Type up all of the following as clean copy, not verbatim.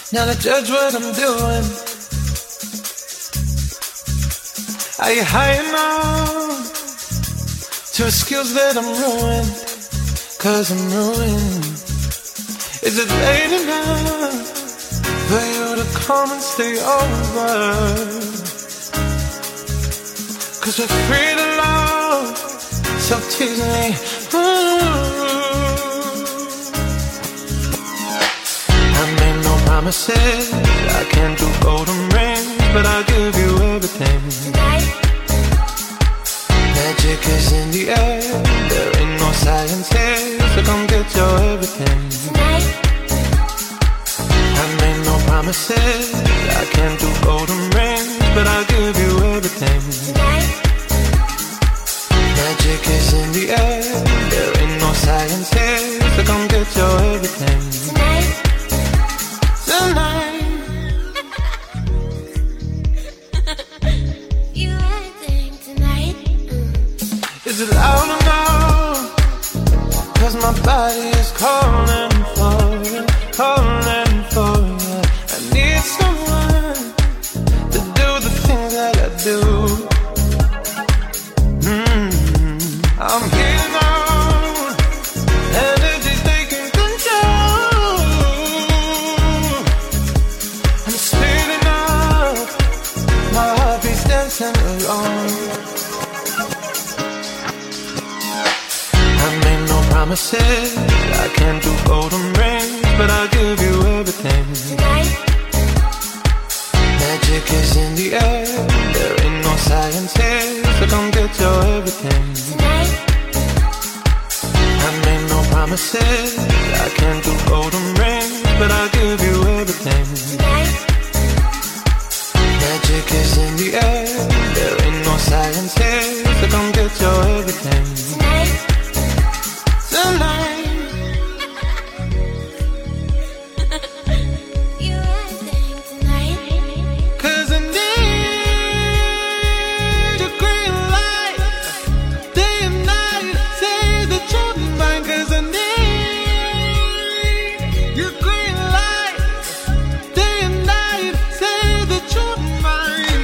Now to judge what I'm doing. Are you high enough to skills that I'm ruined? Cause I'm ruined. Is it late enough for you to come and stay over? Cause we're free to love, so tease me. I made no promises, I can't do golden rings, but I'll give you everything. Magic is in the air, there ain't no science here, so come get your everything. I made no promises, I can't do golden rings, but I'll give you everything. Magic is in the air, there ain't no science here, so come get your everything. Tonight. You everything tonight. Is it loud enough? Cause my body is calling for you, calling for you. I need someone to do the things that I do. I'm getting on, energy's taking control. I'm speeding up, my heart beats dancing alone. I made no promises, I can't do golden rings, but I'll give you everything. Magic is in the air, there ain't no science here, so come get your everything. I made no promises, I can't do golden rings, but I'll give you everything. Magic is in the air, there ain't no science here, so come get your everything. Tonight. You everything tonight. Cause I need your green light, day and night, say that you're mine. Cause I need your green light, day and night, say that you're mine.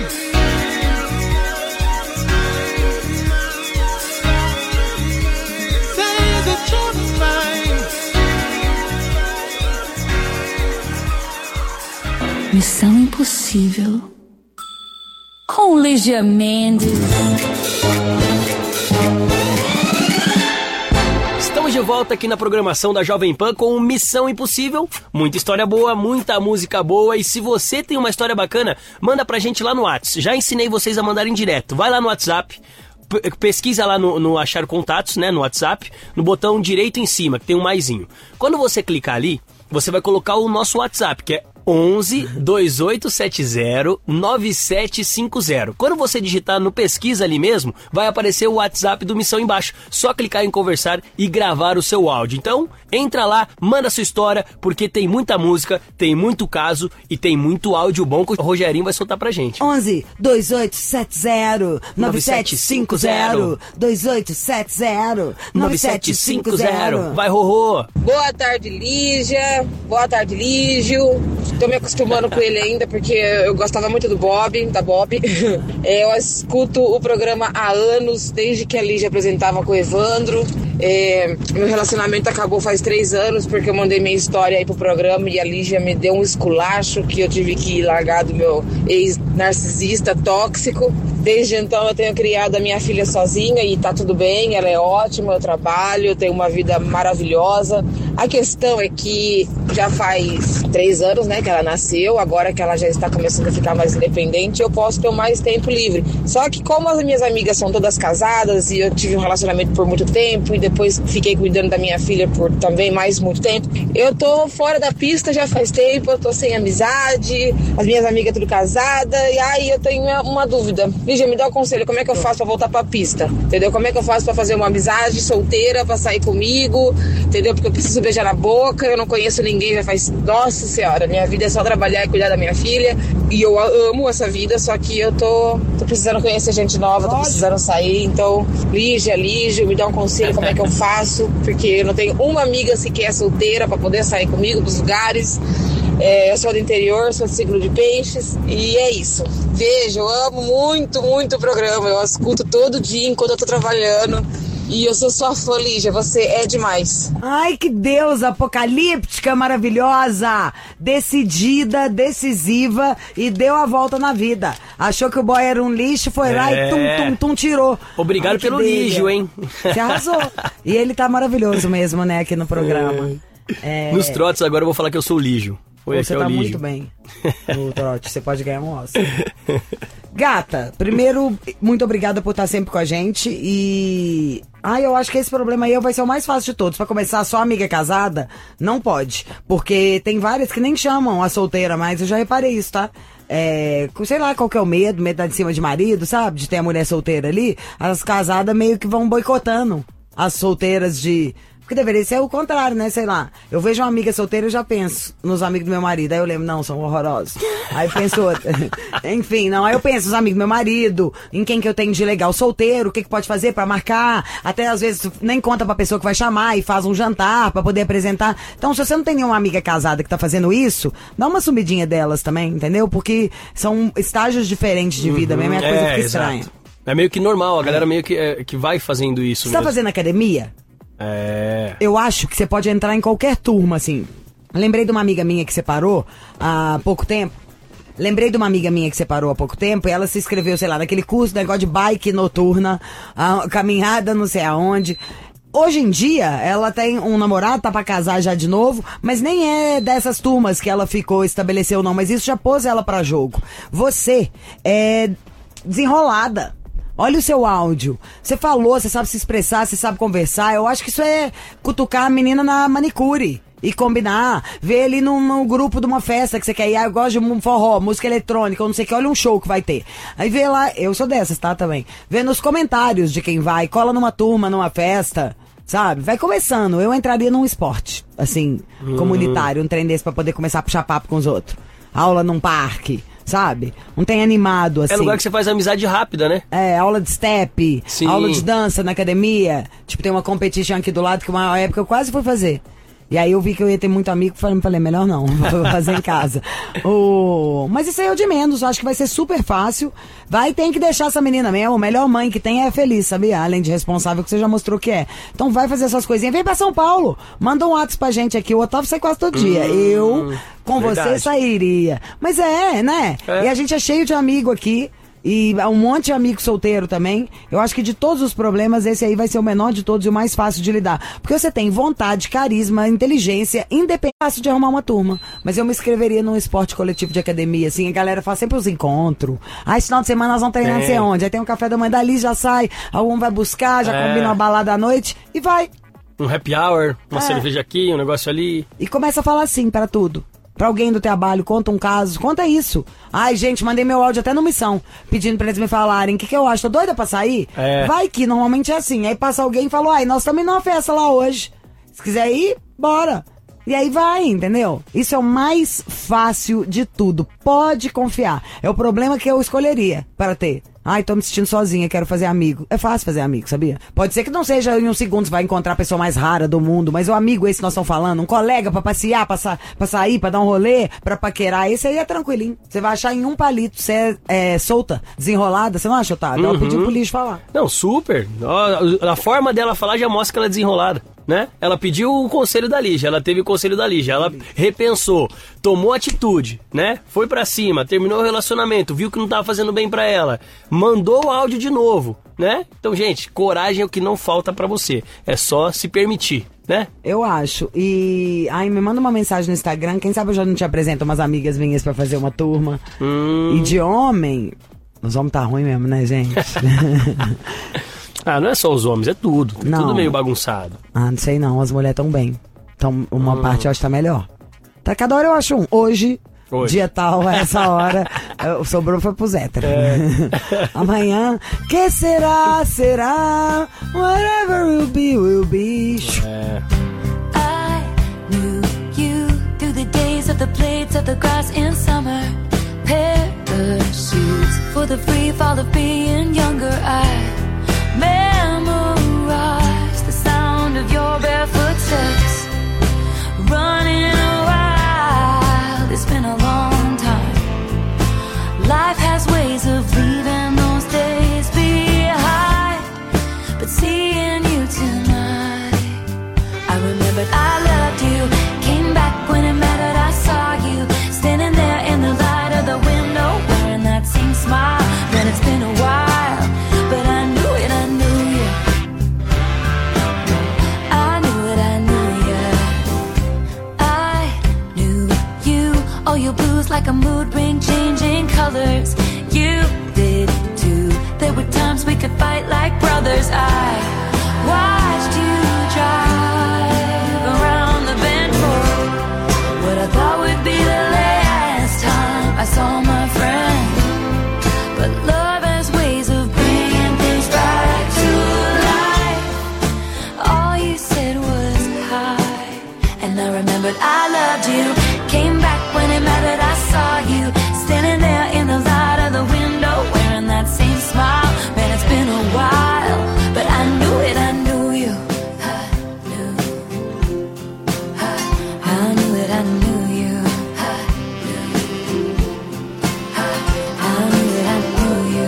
Say that you're mine. Missão Impossível com Lígia Mendes. Estamos de volta aqui na programação da Jovem Pan com Missão Impossível. Muita história boa, muita música boa. E se você tem uma história bacana, manda pra gente lá no WhatsApp. Já ensinei vocês a mandarem direto. Vai lá no WhatsApp, pesquisa lá no achar contatos, né, no WhatsApp, no botão direito em cima, que tem um maisinho. Quando você clicar ali, você vai colocar o nosso WhatsApp, que é 11 2870 9750. Quando você digitar no pesquisa ali mesmo, vai aparecer o WhatsApp do Missão embaixo. Só clicar em conversar e gravar o seu áudio. Então, entra lá, manda sua história, porque tem muita música, tem muito caso e tem muito áudio bom que o Rogerinho vai soltar pra gente. 11 2870 9750 2870 9750. Vai, Rorô! Boa tarde, Lígia. Boa tarde, Lígio. Tô me acostumando com ele ainda, porque eu gostava muito da Bob. Eu escuto o programa há anos, desde que a Lígia apresentava com o Evandro. Meu relacionamento acabou faz 3 anos, porque eu mandei minha história aí pro programa e a Lígia me deu um esculacho que eu tive que largar do meu ex-narcisista tóxico. Desde então eu tenho criado a minha filha sozinha e tá tudo bem, ela é ótima, eu trabalho, eu tenho uma vida maravilhosa. A questão é que já faz 3 anos, né, que ela nasceu, agora que ela já está começando a ficar mais independente, eu posso ter mais tempo livre. Só que como as minhas amigas são todas casadas e eu tive um relacionamento por muito tempo e depois fiquei cuidando da minha filha por também mais muito tempo, eu tô fora da pista já faz tempo, eu tô sem amizade, as minhas amigas tudo casadas, e aí eu tenho uma dúvida. Lígia, me dá um conselho, como é que eu faço pra voltar pra pista? Entendeu? Como é que eu faço pra fazer uma amizade solteira, pra sair comigo, entendeu? Porque eu preciso beijar na boca, eu não conheço ninguém, já faz... Nossa Senhora, minha vida é só trabalhar e cuidar da minha filha, e eu amo essa vida, só que eu tô precisando conhecer gente nova, tô precisando sair, então, Lígia, me dá um conselho, como é que eu faço? Porque eu não tenho uma amiga sequer solteira pra poder sair comigo pros lugares. Eu sou do interior, sou do signo de peixes e é isso. Vejo, eu amo muito, muito o programa. Eu escuto todo dia enquanto eu tô trabalhando. E eu sou sua fã, Lígia, você é demais. Ai, que deusa apocalíptica, maravilhosa, decidida, decisiva e deu a volta na vida. Achou que o boy era um lixo, foi lá e tum, tirou. Obrigado pelo lixo, hein? Você arrasou. E ele tá maravilhoso mesmo, né, aqui no programa. Nos trotes agora eu vou falar que eu sou o Lígio. Você tá muito bem no trote, você pode ganhar um Oscar. Gata, primeiro, muito obrigada por estar sempre com a gente e... eu acho que esse problema aí vai ser o mais fácil de todos. Pra começar, só amiga casada, não pode. Porque tem várias que nem chamam a solteira mais, eu já reparei isso, tá? Sei lá qual que é o medo de dar de cima de marido, sabe? De ter a mulher solteira ali. As casadas meio que vão boicotando as solteiras de... Porque deveria ser o contrário, né? Sei lá. Eu vejo uma amiga solteira e já penso nos amigos do meu marido. Aí eu lembro, não, são horrorosos. Aí penso outra. Enfim, não. Aí eu penso nos amigos do meu marido, em quem que eu tenho de legal solteiro, o que pode fazer pra marcar. Até às vezes nem conta pra pessoa que vai chamar e faz um jantar pra poder apresentar. Então, se você não tem nenhuma amiga casada que tá fazendo isso, dá uma sumidinha delas também, entendeu? Porque são estágios diferentes de vida mesmo. É uma coisa que fica estranha. Exato. É meio que normal, a galera meio que vai fazendo isso. Você tá fazendo academia? Eu acho que você pode entrar em qualquer turma, assim. Lembrei de uma amiga minha que separou há pouco tempo. E ela se inscreveu, sei lá, naquele curso, negócio de bike noturna, caminhada não sei aonde. Hoje em dia, ela tem um namorado, tá pra casar já de novo, mas nem é dessas turmas que ela estabeleceu não, mas isso já pôs ela pra jogo. Você é desenrolada. Olha o seu áudio. Você falou, você sabe se expressar, você sabe conversar. Eu acho que isso é cutucar a menina na manicure. E combinar. Ver ali no grupo de uma festa que você quer ir. Eu gosto de um forró, música eletrônica, ou não sei o que. Olha um show que vai ter. Aí vê lá, eu sou dessas, tá, também. Vê nos comentários de quem vai. Cola numa turma, numa festa. Sabe? Vai começando. Eu entraria num esporte, assim, comunitário. Um trem desse pra poder começar a puxar papo com os outros. Aula num parque. Sabe? Não tem animado, assim. É lugar que você faz amizade rápida, né? Aula de step, Sim. Aula de dança na academia. Tipo, tem uma competition aqui do lado que uma época eu quase fui fazer. E aí eu vi que eu ia ter muito amigo, falei, melhor não, vou fazer em casa. Mas isso aí é o de menos, eu acho que vai ser super fácil. Tem que deixar essa menina mesmo, a melhor mãe que tem é feliz, sabia? Além de responsável, que você já mostrou que é. Então vai fazer essas coisinhas, vem pra São Paulo, manda um WhatsApp pra gente aqui, o Otávio sai quase todo dia. Eu, com verdade. você, sairia. Mas né? E a gente é cheio de amigo aqui. E um monte de amigo solteiro também. Eu acho que de todos os problemas, esse aí vai ser o menor de todos e o mais fácil de lidar. Porque você tem vontade, carisma, inteligência, independência de arrumar uma turma. Mas eu me inscreveria num esporte coletivo de academia, assim. A galera faz sempre os encontros. Esse final de semana nós vamos treinar não sei onde. Aí tem um café da manhã dali, já sai. Algum vai buscar, já combina uma balada à noite e vai. Um happy hour, uma cerveja aqui, um negócio ali. E começa a falar assim para tudo. Pra alguém do trabalho, conta um caso, conta isso. Ai, gente, mandei meu áudio até no Missão, pedindo pra eles me falarem o que eu acho. Tô doida pra sair? Vai que normalmente é assim. Aí passa alguém e fala, nós estamos numa festa lá hoje. Se quiser ir, bora. E aí vai, entendeu? Isso é o mais fácil de tudo. Pode confiar. É o problema que eu escolheria para ter. Tô me sentindo sozinha, quero fazer amigo. É fácil fazer amigo, sabia? Pode ser que não seja em um segundo você vai encontrar a pessoa mais rara do mundo, mas o amigo esse que nós estamos falando, um colega pra passear, pra sair, pra dar um rolê, pra paquerar, esse aí é tranquilinho. Você vai achar em um palito, você é solta, desenrolada, você não acha, Otávio? Ela pediu pro lixo falar. Não, super. A forma dela falar já mostra que ela é desenrolada, né? Ela pediu o conselho da Lígia, ela teve o conselho da Lígia, ela repensou, tomou atitude, né? Foi pra cima, terminou o relacionamento, viu que não tava fazendo bem pra ela, mandou o áudio de novo, né? Então, gente, coragem é o que não falta pra você. É só se permitir, né? Eu acho. E me manda uma mensagem no Instagram. Quem sabe eu já não te apresento umas amigas minhas pra fazer uma turma. E de homem... Os homens tá ruim mesmo, né, gente? Não é só os homens, é tudo. Não. Tudo meio bagunçado. Não sei não. As mulheres tão bem. Então, uma parte eu acho que tá melhor. Tá, cada hora eu acho um. Hoje. Dia tal, essa hora, sobrou foi pros héteros. Amanhã, que será? Whatever will be. I knew you through the days of the blades of the grass in summer. Parachutes for the free fall of being younger. I memorized the sound of your barefoot steps running wild your blues like a mood ring changing colors. You did too. There were times we could fight like brothers. I watched you drive around the bend for what I thought would be the last time I saw my friend. But love has ways of bringing things back to life. All you said was hi, and I remembered I loved you. Came back when it mattered, I saw you standing there in the light of the window, wearing that same smile. Man, it's been a while, but I knew it, I knew you. I knew it, I knew you. I knew it, I knew you.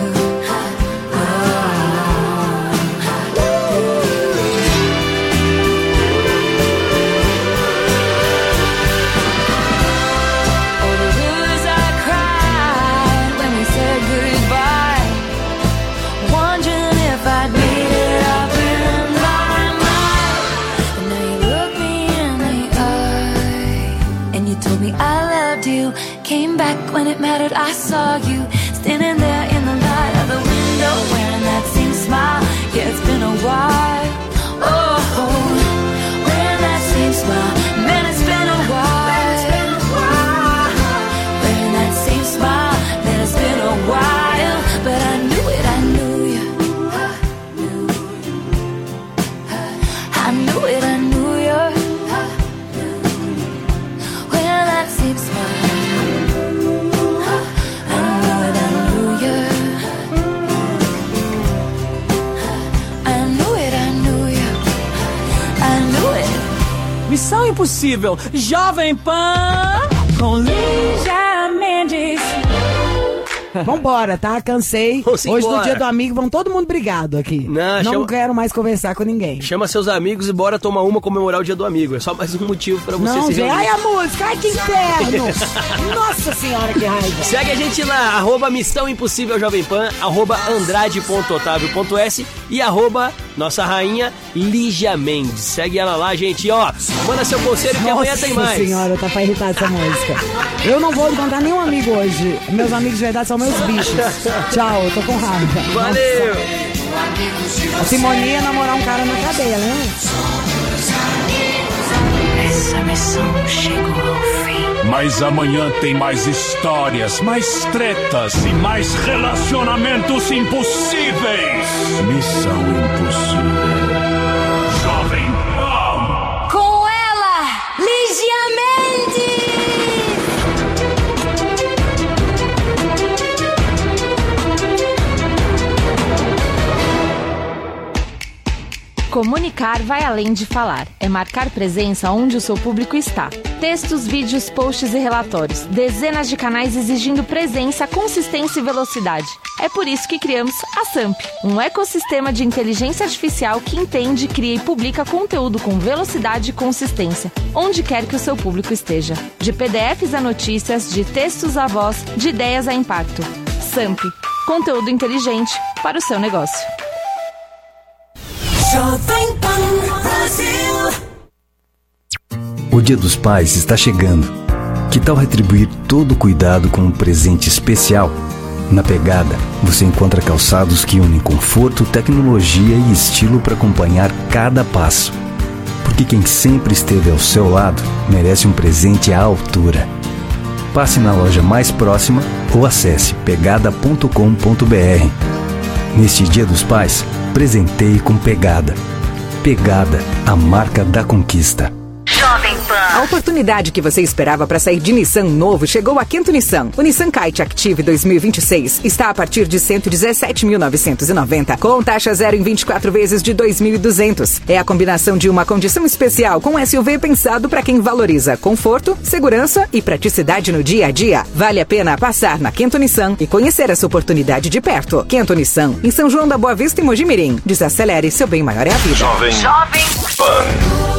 Oh, the rivers I cried when we said goodbye, wondering if I'd made it up in my mind. And now you look me in the eye, and you told me I loved you. Came back when it mattered, I saw you standing there in the light of the window, wearing that same smile. Yeah, it's been a while. Oh, wearing that same smile. Man, it's been a while. Wearing that same smile. Man, it's been a while. But I knew it, I knew you. I knew it, I knew you. Wearing that same smile. Missão Impossível, Jovem Pan, com Lígia Mendes. Vambora, tá? Cansei. Vamos Hoje no embora. dia do amigo, vão todo mundo brigado aqui. Não quero mais conversar com ninguém. Chama seus amigos e bora tomar uma, comemorar o dia do amigo. É só mais um motivo pra você Não, se gente. reunir. Ai, a música. Ai, que inferno. Nossa senhora, que raiva. Segue a gente lá, @Missão Impossível Jovem Pan, @Andrade.otávio.s e @nossa rainha Lígia Mendes. Segue ela lá, gente. Ó, manda seu conselho que amanhã tem mais. Nossa senhora, tá pra irritar essa música. Eu não vou encontrar nenhum amigo hoje. Meus amigos de verdade são meus bichos. Tchau, eu tô com raiva. Valeu! A Simone ia namorar um cara na cadeia, né? Essa missão chegou ao fim. Mas amanhã tem mais histórias, mais tretas e mais relacionamentos impossíveis. Missão Impossível. Jovem Pan. Com ela, Lígia Mendes! Comunicar vai além de falar. É marcar presença onde o seu público está. Textos, vídeos, posts e relatórios. Dezenas de canais exigindo presença, consistência e velocidade. É por isso que criamos a SAMP, um ecossistema de inteligência artificial que entende, cria e publica conteúdo com velocidade e consistência, onde quer que o seu público esteja. De PDFs a notícias, de textos a voz, de ideias a impacto. SAMP, conteúdo inteligente para o seu negócio. Jovem Pan Brasil. O Dia dos Pais está chegando. Que tal retribuir todo o cuidado com um presente especial? Na Pegada, você encontra calçados que unem conforto, tecnologia e estilo para acompanhar cada passo. Porque quem sempre esteve ao seu lado merece um presente à altura. Passe na loja mais próxima ou acesse pegada.com.br. Neste Dia dos Pais, presenteie com Pegada. Pegada, a marca da conquista. A oportunidade que você esperava para sair de Nissan novo chegou a Quinto Nissan. O Nissan Kite Active 2026 está a partir de R$ 117.990, com taxa zero em 24 vezes de R$ 2.200. É a combinação de uma condição especial com SUV pensado para quem valoriza conforto, segurança e praticidade no dia a dia. Vale a pena passar na Quinto Nissan e conhecer essa oportunidade de perto. Quinto Nissan, em São João da Boa Vista e Mojimirim. Desacelere, seu bem maior é a vida. Jovem Pan.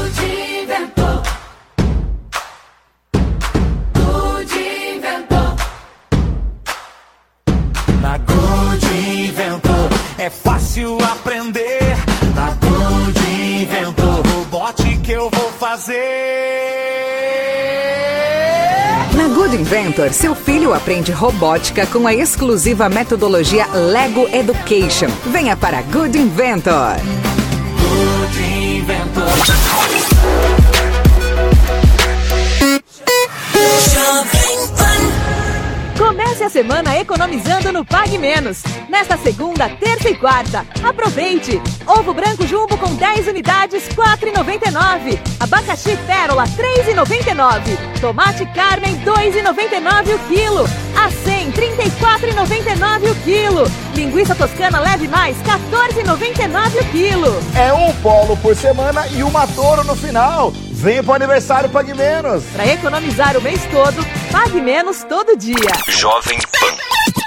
É fácil aprender. Na Good Inventor, o bote que eu vou fazer. Na Na Good Inventor, seu filho aprende robótica com a exclusiva metodologia Lego Education. Venha para Good Inventor. Good Inventor. Comece a semana economizando no Pague Menos. Nesta segunda, terça e quarta. Aproveite! Ovo branco jumbo com 10 unidades, R$ 4,99. Abacaxi pérola, R$ 3,99. Tomate Carmen, R$ 2,99 o quilo. Acém, R$ 34,99 o quilo. Linguiça toscana leve mais, R$ 14,99 o quilo. É um polo por semana e uma Toro no final. Vem pro aniversário Pague Menos. Para economizar o mês todo, Pague Menos todo dia. Jovem Pan.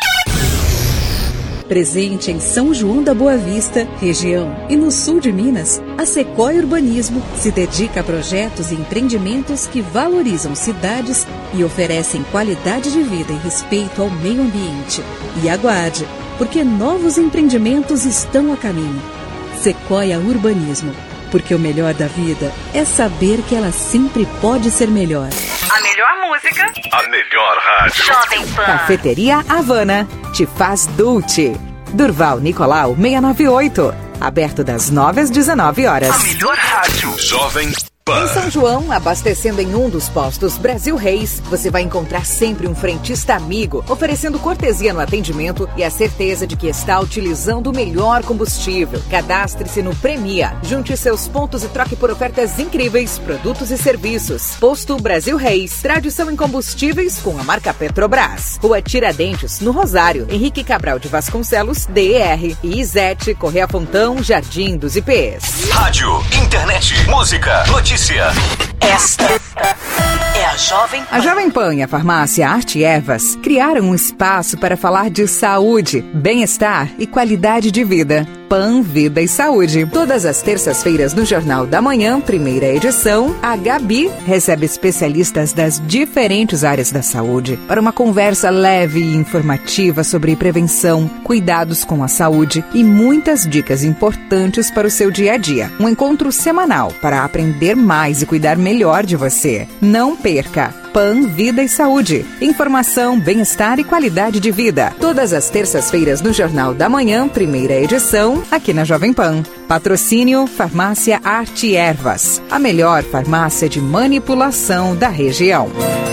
Presente em São João da Boa Vista, região e no sul de Minas, a Sequoia Urbanismo se dedica a projetos e empreendimentos que valorizam cidades e oferecem qualidade de vida e respeito ao meio ambiente. E aguarde, porque novos empreendimentos estão a caminho. Sequoia Urbanismo, porque o melhor da vida é saber que ela sempre pode ser melhor. A melhor música, a melhor rádio. Jovem Pan. Cafeteria Havana te faz Dulce. Durval Nicolau 698. Aberto das 9 às 19 horas. A melhor rádio. Jovem Pan. Em São João, abastecendo em um dos postos Brasil Reis, você vai encontrar sempre um frentista amigo, oferecendo cortesia no atendimento e a certeza de que está utilizando o melhor combustível. Cadastre-se no Premia, junte seus pontos e troque por ofertas incríveis, produtos e serviços. Posto Brasil Reis, tradição em combustíveis com a marca Petrobras. Rua Tiradentes, no Rosário, Henrique Cabral de Vasconcelos, DER. E Izete, Correia Fontão, Jardim dos IPs. Rádio, internet, música, notícia. Esta é a Jovem Pan. A Jovem Pan e a farmácia Arte Ervas criaram um espaço para falar de saúde, bem-estar e qualidade de vida. Pan, Vida e Saúde. Todas as terças-feiras no Jornal da Manhã, primeira edição, a Gabi recebe especialistas das diferentes áreas da saúde para uma conversa leve e informativa sobre prevenção, cuidados com a saúde e muitas dicas importantes para o seu dia a dia. Um encontro semanal para aprender mais e cuidar melhor de você. Não perca! Pan, Vida e Saúde. Informação, bem-estar e qualidade de vida. Todas as terças-feiras no Jornal da Manhã, primeira edição, aqui na Jovem Pan. Patrocínio Farmácia Arte Ervas, a melhor farmácia de manipulação da região.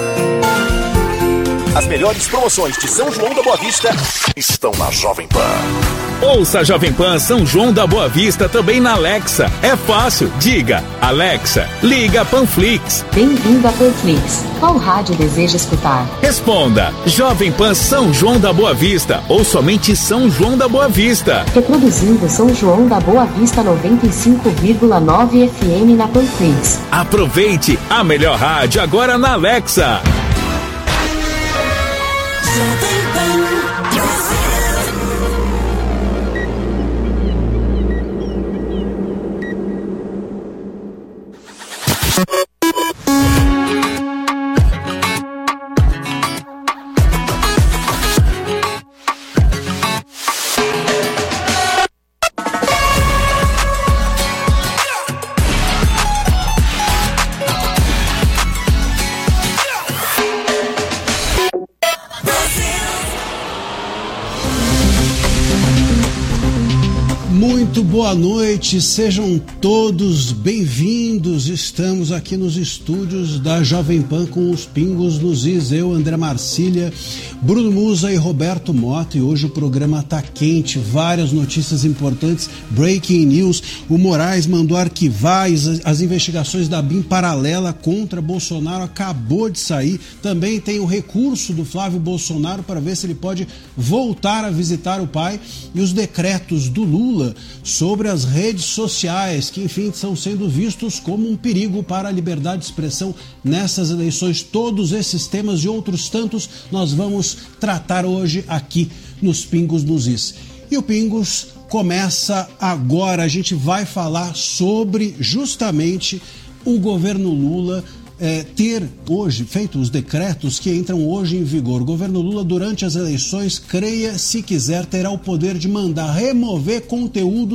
As melhores promoções de São João da Boa Vista estão na Jovem Pan. Ouça a Jovem Pan São João da Boa Vista também na Alexa. É fácil. Diga, Alexa, liga Panflix. Bem-vindo a Panflix. Qual rádio deseja escutar? Responda, Jovem Pan São João da Boa Vista ou somente São João da Boa Vista. Reproduzindo São João da Boa Vista 95,9 FM na Panflix. Aproveite a melhor rádio agora na Alexa. Muito boa noite, sejam todos bem-vindos. Estamos aqui nos estúdios da Jovem Pan com os Pingos nos Is, eu, André Marcília, Bruno Musa e Roberto Mota. E hoje o programa tá quente, várias notícias importantes, breaking news. O Moraes mandou arquivar as investigações da BIM paralela contra Bolsonaro, acabou de sair. Também tem o recurso do Flávio Bolsonaro para ver se ele pode voltar a visitar o pai, e os decretos do Lula sobre as redes sociais, que enfim estão sendo vistos como um perigo para a liberdade de expressão nessas eleições. Todos esses temas e outros tantos nós vamos tratar hoje aqui nos Pingos nos Is. E o Pingos começa agora. A gente vai falar sobre justamente o governo Lula ter hoje feito os decretos que entram hoje em vigor. O governo Lula, durante as eleições, creia se quiser, terá o poder de mandar remover conteúdos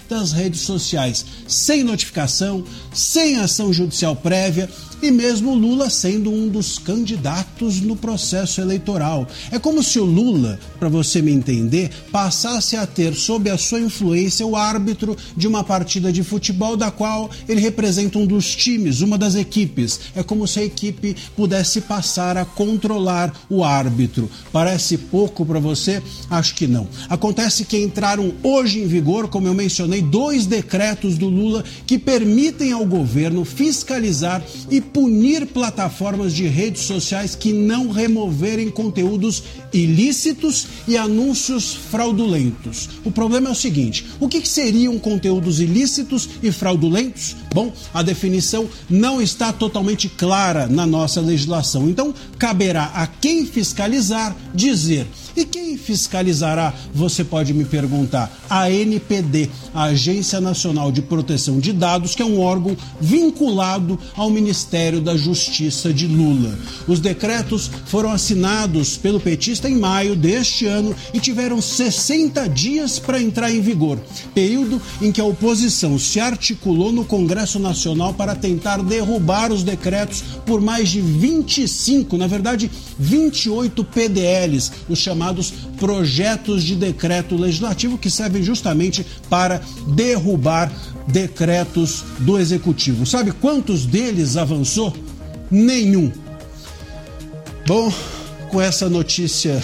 das redes sociais, sem notificação, sem ação judicial prévia, e mesmo Lula sendo um dos candidatos no processo eleitoral. É como se o Lula, para você me entender, passasse a ter sob a sua influência o árbitro de uma partida de futebol da qual ele representa um dos times, uma das equipes. É como se a equipe pudesse passar a controlar o árbitro. Parece pouco para você? Acho que não. Acontece que entraram hoje em vigor, como eu mencionei, 2 decretos do Lula que permitem ao governo fiscalizar e punir plataformas de redes sociais que não removerem conteúdos ilícitos e anúncios fraudulentos. O problema é o seguinte: o que seriam conteúdos ilícitos e fraudulentos? Bom, a definição não está totalmente clara na nossa legislação. Então, caberá a quem fiscalizar dizer. E quem fiscalizará, você pode me perguntar? A ANPD, a Agência Nacional de Proteção de Dados, que é um órgão vinculado ao Ministério da Justiça de Lula. Os decretos foram assinados pelo petista em maio deste ano e tiveram 60 dias para entrar em vigor, período em que a oposição se articulou no Congresso Nacional para tentar derrubar os decretos por mais de 25, na verdade 28 PDLs, os chamados projetos de decreto legislativo, que servem justamente para derrubar decretos do Executivo. Sabe quantos deles avançou? Nenhum. Bom, com essa notícia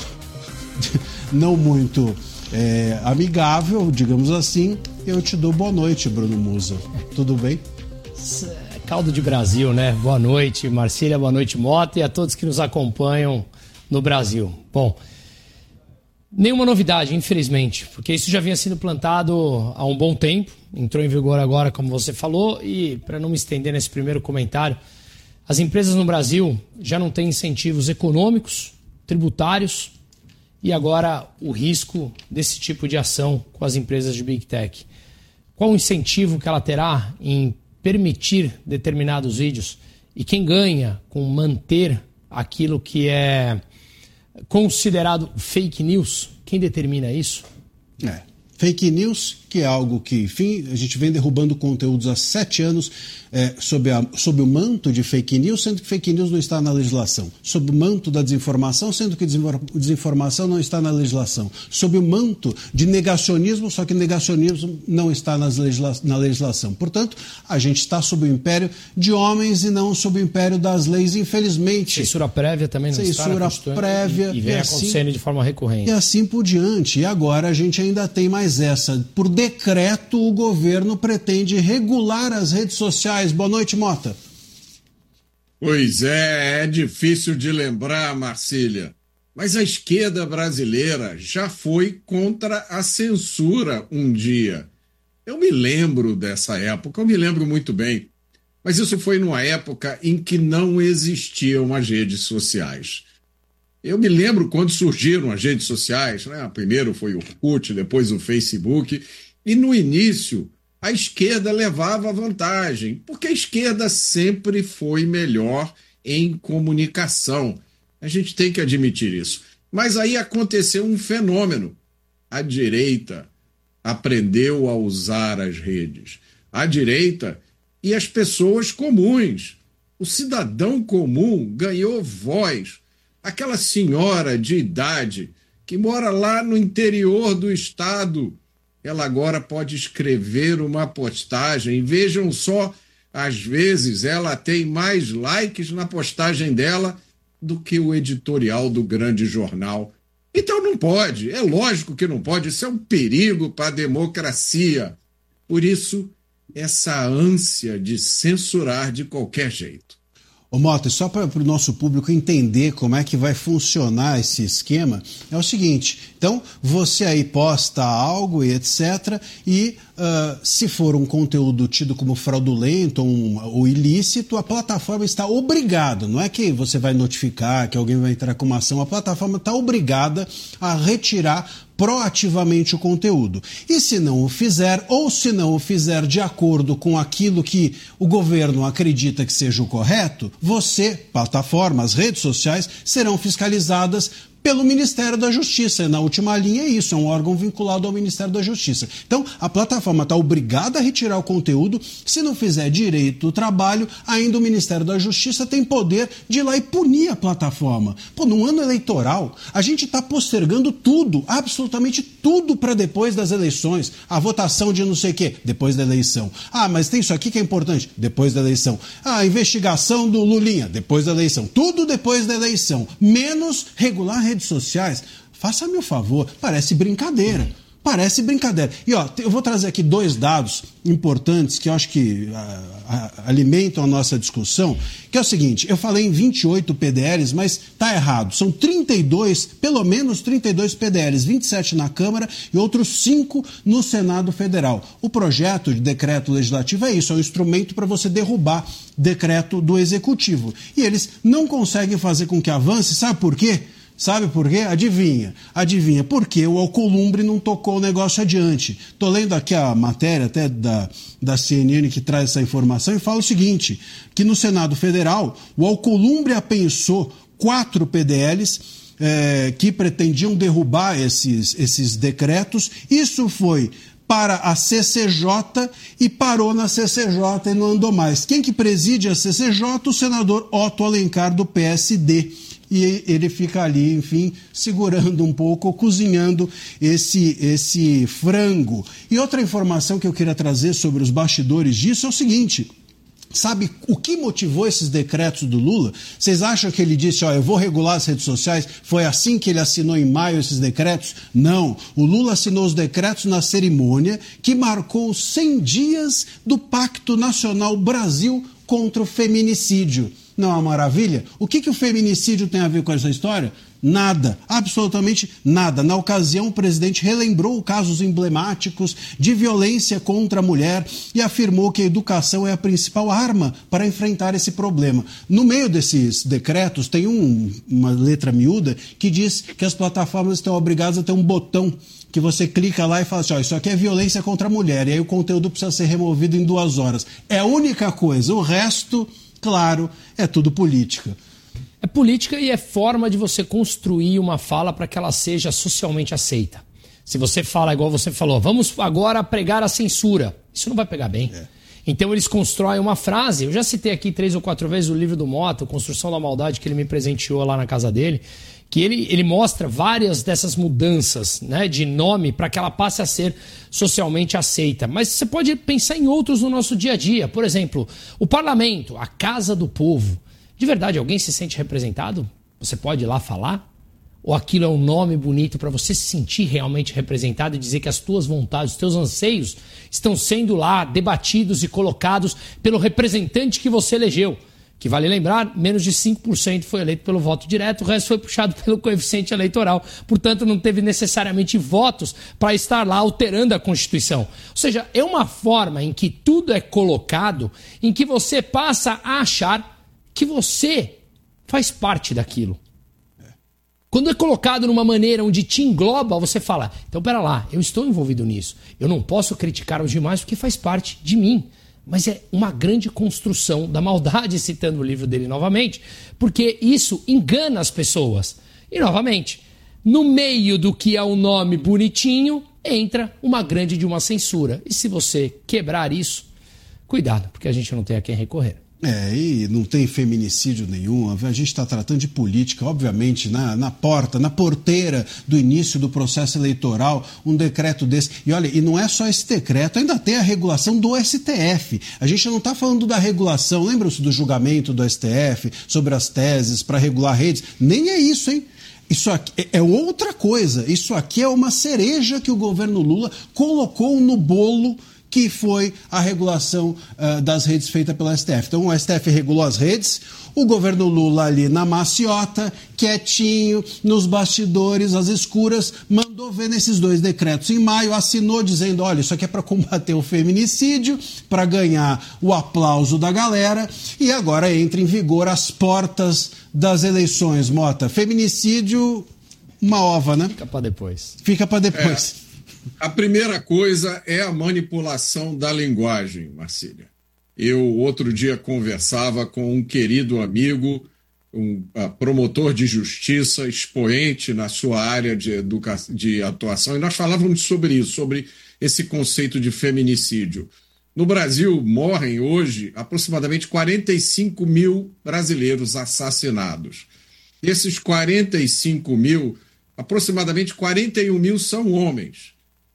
não muito amigável, digamos assim, eu te dou boa noite, Bruno Musa. Tudo bem? Caldo de Brasil, né? Boa noite, Marcília, boa noite, Mota, e a todos que nos acompanham no Brasil. Bom, nenhuma novidade, infelizmente, porque isso já vinha sendo plantado há um bom tempo, entrou em vigor agora, como você falou, e para não me estender nesse primeiro comentário, as empresas no Brasil já não têm incentivos econômicos, tributários, e agora o risco desse tipo de ação com as empresas de Big Tech. Qual o incentivo que ela terá em permitir determinados vídeos? E quem ganha com manter aquilo que é considerado fake news? Quem determina isso? Fake news, que é algo que, enfim, a gente vem derrubando conteúdos há 7 anos sob o manto de fake news, sendo que fake news não está na legislação. Sob o manto da desinformação, sendo que desinformação não está na legislação. Sob o manto de negacionismo, só que negacionismo não está na legislação. Portanto, a gente está sob o império de homens e não sob o império das leis, infelizmente. Censura prévia também não está na Constituição. Censura prévia. E vem acontecendo de forma recorrente. E assim por diante. E agora a gente ainda tem mais essa. Por decreto, o governo pretende regular as redes sociais. Boa noite, Mota. Pois é difícil de lembrar, Marcília, mas a esquerda brasileira já foi contra a censura um dia. Eu me lembro dessa época, eu me lembro muito bem, mas isso foi numa época em que não existiam as redes sociais. Eu me lembro quando surgiram as redes sociais, né? Primeiro foi o Orkut, depois o Facebook, e no início a esquerda levava vantagem, porque a esquerda sempre foi melhor em comunicação. A gente tem que admitir isso. Mas aí aconteceu um fenômeno. A direita aprendeu a usar as redes. A direita e as pessoas comuns. O cidadão comum ganhou voz. Aquela senhora de idade que mora lá no interior do estado, ela agora pode escrever uma postagem. Vejam só, às vezes ela tem mais likes na postagem dela do que o editorial do grande jornal. Então não pode, é lógico que não pode, isso é um perigo para a democracia. Por isso, essa ânsia de censurar de qualquer jeito. Ô Mota, só para o nosso público entender como é que vai funcionar esse esquema, é o seguinte: então você aí posta algo e etc. E se for um conteúdo tido como fraudulento ou ilícito, a plataforma está obrigada, não é que você vai notificar, que alguém vai entrar com uma ação, a plataforma está obrigada a retirar proativamente o conteúdo. E se não o fizer, ou se não o fizer de acordo com aquilo que o governo acredita que seja o correto, você, plataformas, redes sociais, serão fiscalizadas pelo Ministério da Justiça. Na última linha é isso, é um órgão vinculado ao Ministério da Justiça. Então, a plataforma está obrigada a retirar o conteúdo. Se não fizer direito do trabalho, ainda o Ministério da Justiça tem poder de ir lá e punir a plataforma. Pô, num ano eleitoral, a gente está postergando tudo, absolutamente tudo para depois das eleições. A votação de não sei o quê, depois da eleição. Ah, mas tem isso aqui que é importante, depois da eleição. Ah, a investigação do Lulinha, depois da eleição. Tudo depois da eleição. Menos regular redes sociais. Faça-me o favor, parece brincadeira. Parece brincadeira. E ó, eu vou trazer aqui 2 dados importantes que eu acho que alimentam a nossa discussão, que é o seguinte, eu falei em 28 PDLs, mas tá errado. São 32, pelo menos 32 PDLs, 27 na Câmara e outros 5 no Senado Federal. O projeto de decreto legislativo é isso, é um instrumento para você derrubar decreto do Executivo. E eles não conseguem fazer com que avance, sabe por quê? Sabe por quê? Adivinha. Porque o Alcolumbre não tocou o negócio adiante. Estou lendo aqui a matéria até da CNN que traz essa informação e fala o seguinte, que no Senado Federal o Alcolumbre apensou 4 PDLs que pretendiam derrubar esses decretos. Isso foi para a CCJ e parou na CCJ e não andou mais. Quem que preside a CCJ? O senador Otto Alencar, do PSD. E ele fica ali, enfim, segurando um pouco, cozinhando esse frango. E outra informação que eu queria trazer sobre os bastidores disso é o seguinte... Sabe o que motivou esses decretos do Lula? Vocês acham que ele disse, eu vou regular as redes sociais? Foi assim que ele assinou em maio esses decretos? Não. O Lula assinou os decretos na cerimônia que marcou 100 dias do Pacto Nacional Brasil contra o Feminicídio. Não é uma maravilha? O que o feminicídio tem a ver com essa história? Nada, absolutamente nada. Na ocasião, o presidente relembrou casos emblemáticos de violência contra a mulher e afirmou que a educação é a principal arma para enfrentar esse problema. No meio desses decretos, tem uma letra miúda que diz que as plataformas estão obrigadas a ter um botão que você clica lá e fala assim, isso aqui é violência contra a mulher, e aí o conteúdo precisa ser removido em 2 horas. É a única coisa, o resto, claro, é tudo política. É política e é forma de você construir uma fala para que ela seja socialmente aceita. Se você fala igual você falou, vamos agora pregar a censura, isso não vai pegar bem. Então eles constroem uma frase, eu já citei aqui 3 ou 4 vezes o livro do Mota, Construção da Maldade, que ele me presenteou lá na casa dele, que ele mostra várias dessas mudanças, né, de nome para que ela passe a ser socialmente aceita. Mas você pode pensar em outros no nosso dia a dia. Por exemplo, o parlamento, a casa do povo. De verdade, alguém se sente representado? Você pode ir lá falar? Ou aquilo é um nome bonito para você se sentir realmente representado e dizer que as tuas vontades, os teus anseios estão sendo lá debatidos e colocados pelo representante que você elegeu? Que vale lembrar, menos de 5% foi eleito pelo voto direto, o resto foi puxado pelo coeficiente eleitoral. Portanto, não teve necessariamente votos para estar lá alterando a Constituição. Ou seja, é uma forma em que tudo é colocado, em que você passa a achar que você faz parte daquilo. Quando é colocado numa maneira onde te engloba, você fala, então pera lá, eu estou envolvido nisso. Eu não posso criticar os demais porque faz parte de mim. Mas é uma grande construção da maldade, citando o livro dele novamente, porque isso engana as pessoas. E novamente, no meio do que é um nome bonitinho, entra uma grande de uma censura. E se você quebrar isso, cuidado, porque a gente não tem a quem recorrer. E não tem feminicídio nenhum, a gente está tratando de política, obviamente, na porteira do início do processo eleitoral, um decreto desse. E olha, e não é só esse decreto, ainda tem a regulação do STF. A gente não está falando da regulação, lembra-se do julgamento do STF sobre as teses para regular redes? Nem é isso, hein? Isso aqui é outra coisa, isso aqui é uma cereja que o governo Lula colocou no bolo que foi a regulação das redes feita pela STF. Então o STF regulou as redes, o governo Lula ali na maciota, quietinho, nos bastidores, às escuras, mandou ver nesses 2 decretos. Em maio assinou dizendo, olha, isso aqui é para combater o feminicídio, para ganhar o aplauso da galera, e agora entra em vigor às portas das eleições, Mota. Feminicídio, uma ova, né? Fica para depois. Fica para depois. A primeira coisa é a manipulação da linguagem, Marcília. Eu, outro dia, conversava com um querido amigo, promotor de justiça, expoente na sua área de atuação, e nós falávamos sobre isso, sobre esse conceito de feminicídio. No Brasil, morrem hoje aproximadamente 45 mil brasileiros assassinados. Desses 45 mil, aproximadamente 41 mil são homens.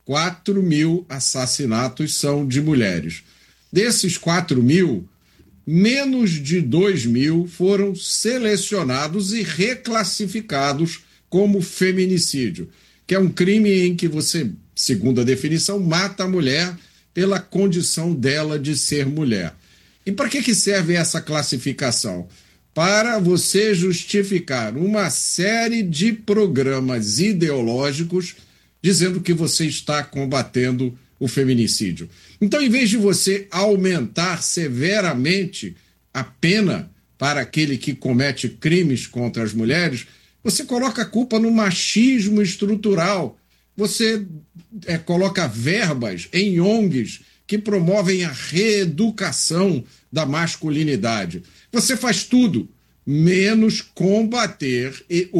4 mil assassinatos são de mulheres. Desses 4 mil, menos de 2 mil foram selecionados e reclassificados como feminicídio, que é um crime em que você, segundo a definição, mata a mulher pela condição dela de ser mulher. E para que serve essa classificação? Para você justificar uma série de programas ideológicos dizendo que você está combatendo o feminicídio. Então, em vez de você aumentar severamente a pena para aquele que comete crimes contra as mulheres, você coloca a culpa no machismo estrutural. Você coloca verbas em ONGs que promovem a reeducação da masculinidade. Você faz tudo, menos combater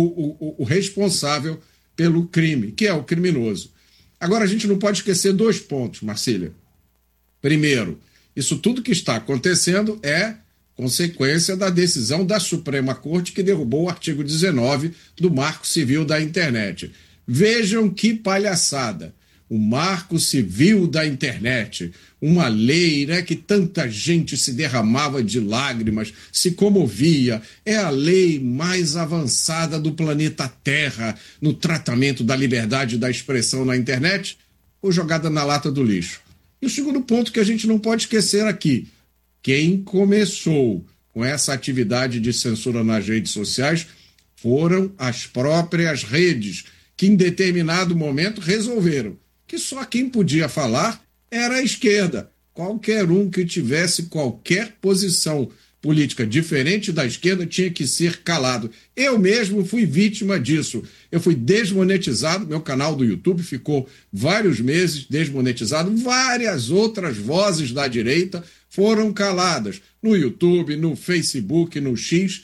o responsável pelo crime, que é o criminoso. Agora, a gente não pode esquecer 2 pontos, Marcília. Primeiro, isso tudo que está acontecendo é consequência da decisão da Suprema Corte que derrubou o artigo 19 do Marco Civil da Internet. Vejam que palhaçada. O Marco Civil da Internet, uma lei, né, que tanta gente se derramava de lágrimas, se comovia, é a lei mais avançada do planeta Terra no tratamento da liberdade da expressão na internet, ou jogada na lata do lixo. E o segundo ponto que a gente não pode esquecer aqui, quem começou com essa atividade de censura nas redes sociais foram as próprias redes, que em determinado momento resolveram que só quem podia falar era a esquerda. Qualquer um que tivesse qualquer posição política diferente da esquerda tinha que ser calado. Eu mesmo fui vítima disso. Eu fui desmonetizado, meu canal do YouTube ficou vários meses desmonetizado, várias outras vozes da direita foram caladas no YouTube, no Facebook, no X,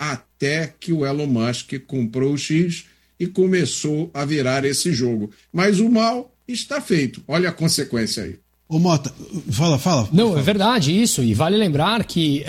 até que o Elon Musk comprou o X e começou a virar esse jogo. Mas o mal está feito. Olha a consequência aí. Ô Mota, fala. Não, é verdade isso. E vale lembrar que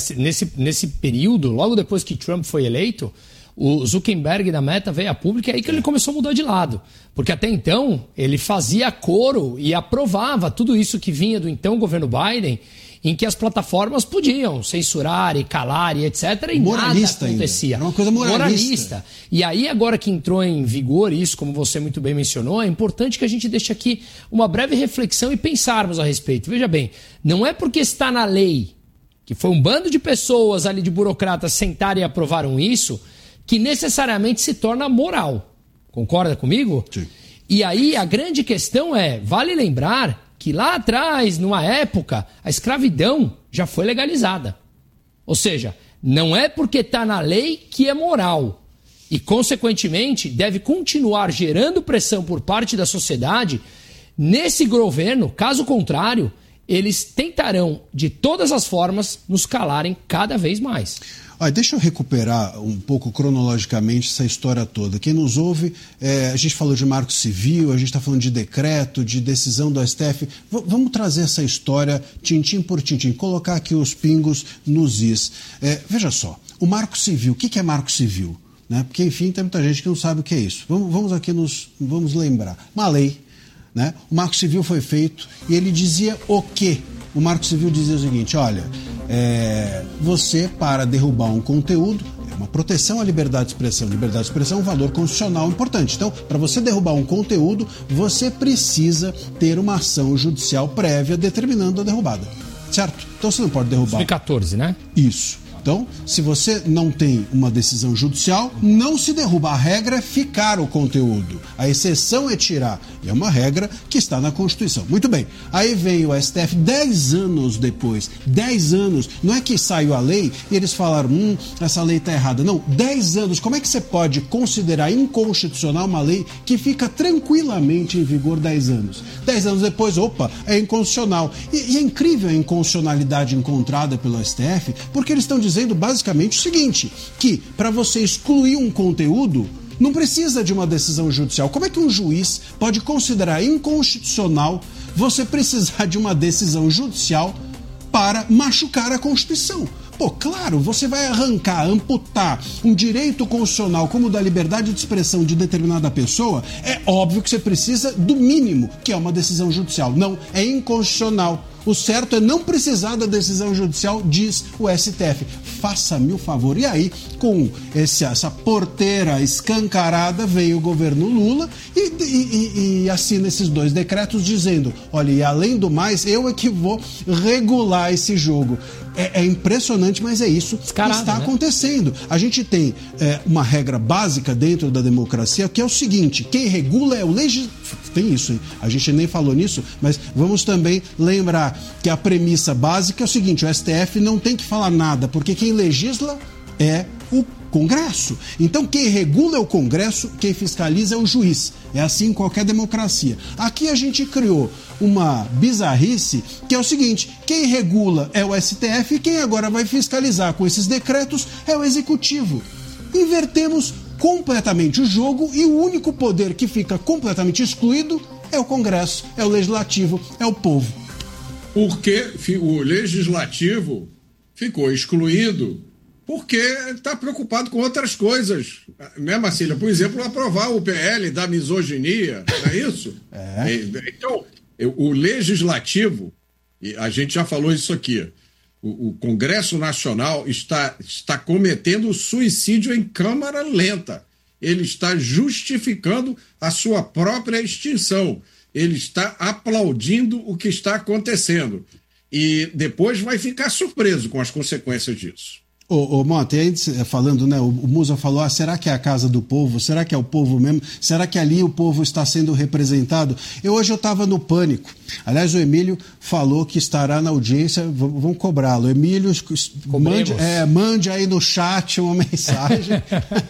nesse período, logo depois que Trump foi eleito, o Zuckerberg da Meta veio a público e aí que ele começou a mudar de lado. Porque até então ele fazia coro e aprovava tudo isso que vinha do então governo Biden, em que as plataformas podiam censurar e calar e etc. E moralista nada acontecia. Ainda. Era uma coisa moralista. E aí, agora que entrou em vigor isso, como você muito bem mencionou, é importante que a gente deixe aqui uma breve reflexão e pensarmos a respeito. Veja bem, não é porque está na lei, que foi um bando de pessoas ali, de burocratas, sentarem e aprovaram isso, que necessariamente se torna moral. Concorda comigo? Sim. E aí, a grande questão é, vale lembrar que lá atrás, numa época, a escravidão já foi legalizada. Ou seja, não é porque está na lei que é moral. E, consequentemente, deve continuar gerando pressão por parte da sociedade nesse governo. Caso contrário, eles tentarão, de todas as formas, nos calarem cada vez mais. Olha, deixa eu recuperar um pouco cronologicamente essa história toda. Quem nos ouve, a gente falou de marco civil, a gente está falando de decreto, de decisão do STF. Vamos trazer essa história tintim por tintim, colocar aqui os pingos nos is. Veja só, o marco civil, o que é marco civil? Né? Porque, enfim, tem muita gente que não sabe o que é isso. Vamos aqui vamos lembrar. Uma lei, né? O marco civil foi feito e ele dizia o quê? O Marco Civil dizia o seguinte, olha, você, para derrubar um conteúdo, é uma proteção à liberdade de expressão. Liberdade de expressão é um valor constitucional importante. Então, para você derrubar um conteúdo, você precisa ter uma ação judicial prévia determinando a derrubada. Certo? Então, você não pode derrubar... 2014, né? Isso. Então, se você não tem uma decisão judicial, não se derruba. A regra é ficar o conteúdo. A exceção é tirar. E é uma regra que está na Constituição. Muito bem. Aí vem o STF 10 anos depois. 10 anos. Não é que saiu a lei e eles falaram, essa lei está errada. Não, 10 anos. Como é que você pode considerar inconstitucional uma lei que fica tranquilamente em vigor 10 anos? 10 anos depois, é inconstitucional. E é incrível a inconstitucionalidade encontrada pelo STF, porque eles estão dizendo dizendo basicamente o seguinte, que para você excluir um conteúdo, não precisa de uma decisão judicial. Como é que um juiz pode considerar inconstitucional você precisar de uma decisão judicial para machucar a Constituição? Pô, claro, você vai arrancar, amputar um direito constitucional como o da liberdade de expressão de determinada pessoa, é óbvio que você precisa do mínimo, que é uma decisão judicial. Não, é inconstitucional. O certo é não precisar da decisão judicial, diz o STF. Faça-me o favor. E aí, com essa porteira escancarada, veio o governo Lula e assina esses 2 decretos dizendo, olha, e além do mais, eu é que vou regular esse jogo. É impressionante, mas é isso que está acontecendo. A gente tem uma regra básica dentro da democracia, que é o seguinte, quem regula é o legislador. Tem isso, hein? A gente nem falou nisso, mas vamos também lembrar que a premissa básica é o seguinte, o STF não tem que falar nada, porque quem legisla é o Congresso. Então quem regula é o Congresso, quem fiscaliza é o juiz. É assim em qualquer democracia. Aqui a gente criou uma bizarrice que é o seguinte, quem regula é o STF e quem agora vai fiscalizar com esses decretos é o Executivo. Invertemos completamente o jogo e o único poder que fica completamente excluído é o Congresso, é o Legislativo, é o povo. Porque o Legislativo ficou excluído porque está preocupado com outras coisas, né, Marcília? Por exemplo, aprovar o PL da misoginia, não é isso? Então, o Legislativo, e a gente já falou isso aqui, o Congresso Nacional está cometendo suicídio em câmara lenta. Ele está justificando a sua própria extinção. Ele está aplaudindo o que está acontecendo. E depois vai ficar surpreso com as consequências disso. Ô Mota, aí falando, né? O Musa falou, será que é a casa do povo? Será que é o povo mesmo? Será que ali o povo está sendo representado? Hoje eu estava no Pânico. Aliás, o Emílio falou que estará na audiência, vamos cobrá-lo. Emílio, mande aí no chat uma mensagem.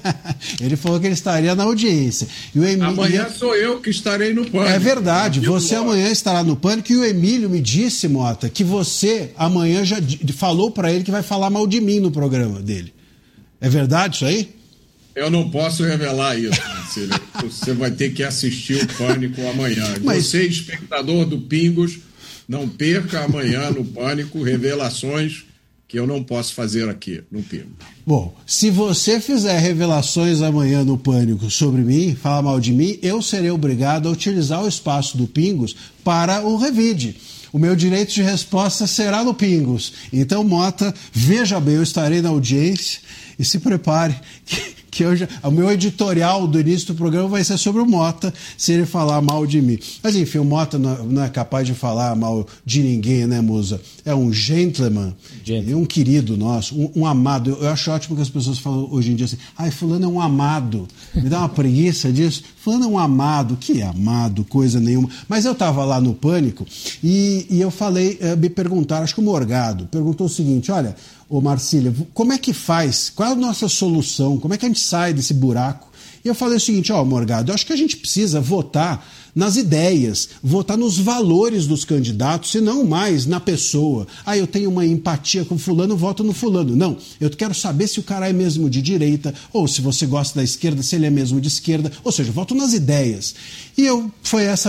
Ele falou que ele estaria na audiência. E o Emílio... Amanhã sou eu que estarei no Pânico. É verdade, você amanhã estará no Pânico e o Emílio me disse, Mota, que você amanhã já falou para ele que vai falar mal de mim no programa dele. É verdade isso aí? Eu não posso revelar isso, Marcelo. Você vai ter que assistir o Pânico amanhã. Você, espectador do Pingos, não perca amanhã no Pânico revelações que eu não posso fazer aqui no Pingos. Bom, se você fizer revelações amanhã no Pânico sobre mim, falar mal de mim, eu serei obrigado a utilizar o espaço do Pingos para o revide. O meu direito de resposta será no Pingos. Então, Mota, veja bem, eu estarei na audiência e se prepare que o meu editorial do início do programa vai ser sobre o Mota, se ele falar mal de mim. Mas enfim, o Mota não é capaz de falar mal de ninguém, né, Musa? É um gentleman, um querido nosso, um amado. Eu acho ótimo que as pessoas falam hoje em dia assim, fulano é um amado. Me dá uma preguiça disso. Fulano é um amado. Que amado, coisa nenhuma. Mas eu estava lá no Pânico e eu falei, me perguntaram, acho que o Morgado perguntou o seguinte, olha, ô Marcília, como é que faz? Qual é a nossa solução? Como é que a gente sai desse buraco? E eu falei o seguinte, Morgado, eu acho que a gente precisa votar nas ideias, votar nos valores dos candidatos e não mais na pessoa. Eu tenho uma empatia com fulano, voto no fulano. Não, eu quero saber se o cara é mesmo de direita, ou se você gosta da esquerda, se ele é mesmo de esquerda, ou seja, voto nas ideias. E foi essa a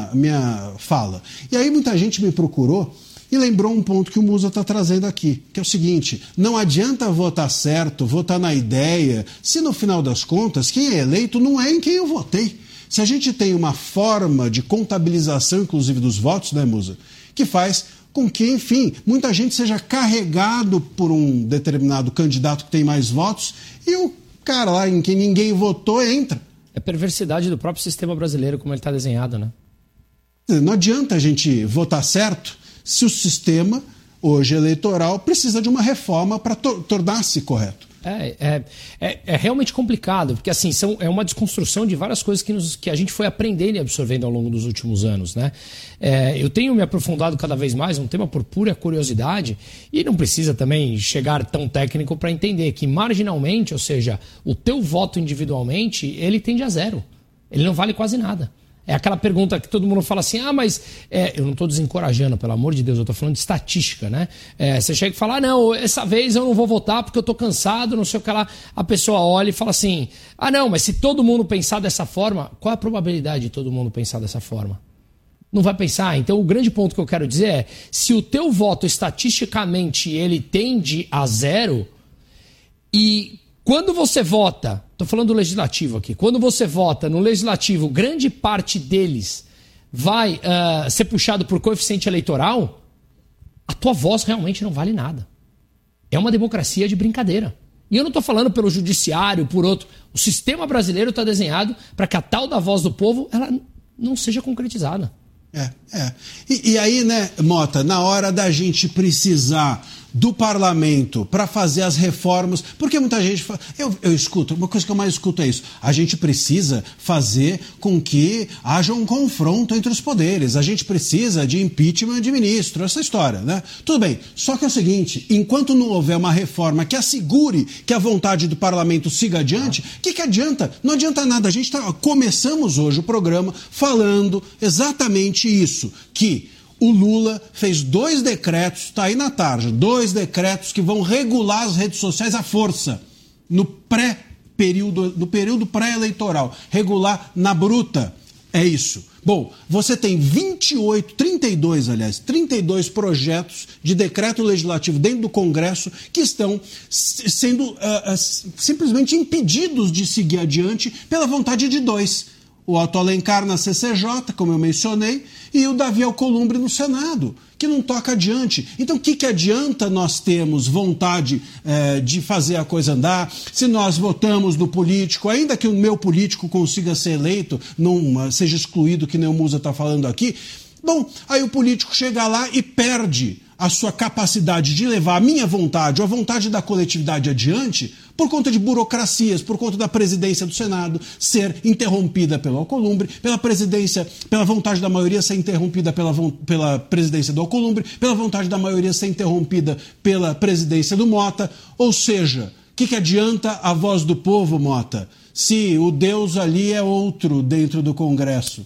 minha fala. E aí muita gente me procurou e lembrou um ponto que o Musa está trazendo aqui, que é o seguinte, não adianta votar certo, votar na ideia, se no final das contas quem é eleito não é em quem eu votei. Se a gente tem uma forma de contabilização, inclusive dos votos, né, Musa, que faz com que, enfim, muita gente seja carregado por um determinado candidato que tem mais votos e o cara lá em quem ninguém votou entra. É perversidade do próprio sistema brasileiro, como ele está desenhado, né? Não adianta a gente votar certo se o sistema, hoje eleitoral, precisa de uma reforma para tornar-se correto. É realmente complicado, porque assim, é uma desconstrução de várias coisas que a gente foi aprendendo e absorvendo ao longo dos últimos anos, né? Eu tenho me aprofundado cada vez mais, um tema por pura curiosidade, e não precisa também chegar tão técnico para entender que marginalmente, ou seja, o teu voto individualmente, ele tende a zero. Ele não vale quase nada. É aquela pergunta que todo mundo fala assim, mas eu não estou desencorajando, pelo amor de Deus, eu estou falando de estatística, né? Você chega e fala, não, essa vez eu não vou votar porque eu estou cansado, não sei o que lá. A pessoa olha e fala assim, não, mas se todo mundo pensar dessa forma, qual é a probabilidade de todo mundo pensar dessa forma? Não vai pensar. Então o grande ponto que eu quero dizer é, se o teu voto estatisticamente ele tende a 0, e quando você vota, estou falando do legislativo aqui, quando você vota no legislativo, grande parte deles vai ser puxado por coeficiente eleitoral, a tua voz realmente não vale nada. É uma democracia de brincadeira. E eu não estou falando pelo judiciário, por outro. O sistema brasileiro está desenhado para que a tal da voz do povo ela não seja concretizada. E aí, né, Mota, na hora da gente precisar do parlamento para fazer as reformas, porque muita gente fala, eu escuto, uma coisa que eu mais escuto é isso, a gente precisa fazer com que haja um confronto entre os poderes, a gente precisa de impeachment de ministro, essa história, né? Tudo bem, só que é o seguinte, enquanto não houver uma reforma que assegure que a vontade do parlamento siga adiante, o que adianta? Não adianta nada, começamos hoje o programa falando exatamente isso, que o Lula fez 2 decretos, está aí na tarja, 2 decretos que vão regular as redes sociais à força, no período pré-eleitoral, regular na bruta, é isso. Bom, você tem 32 projetos de decreto legislativo dentro do Congresso que estão sendo simplesmente impedidos de seguir adiante pela vontade de 2. O Otto Alencar na CCJ, como eu mencionei, e o Davi Alcolumbre no Senado, que não toca adiante. Então, o que adianta nós termos vontade de fazer a coisa andar, se nós votamos no político, ainda que o meu político consiga ser eleito, não seja excluído, que nem o Musa está falando aqui? Bom, aí o político chega lá e perde a sua capacidade de levar a minha vontade ou a vontade da coletividade adiante por conta de burocracias, por conta da presidência do Senado ser interrompida pelo Alcolumbre, pela vontade da maioria ser interrompida pela presidência do Alcolumbre, pela vontade da maioria ser interrompida pela presidência do Mota. Ou seja, o que adianta a voz do povo, Mota, se o Deus ali é outro dentro do Congresso?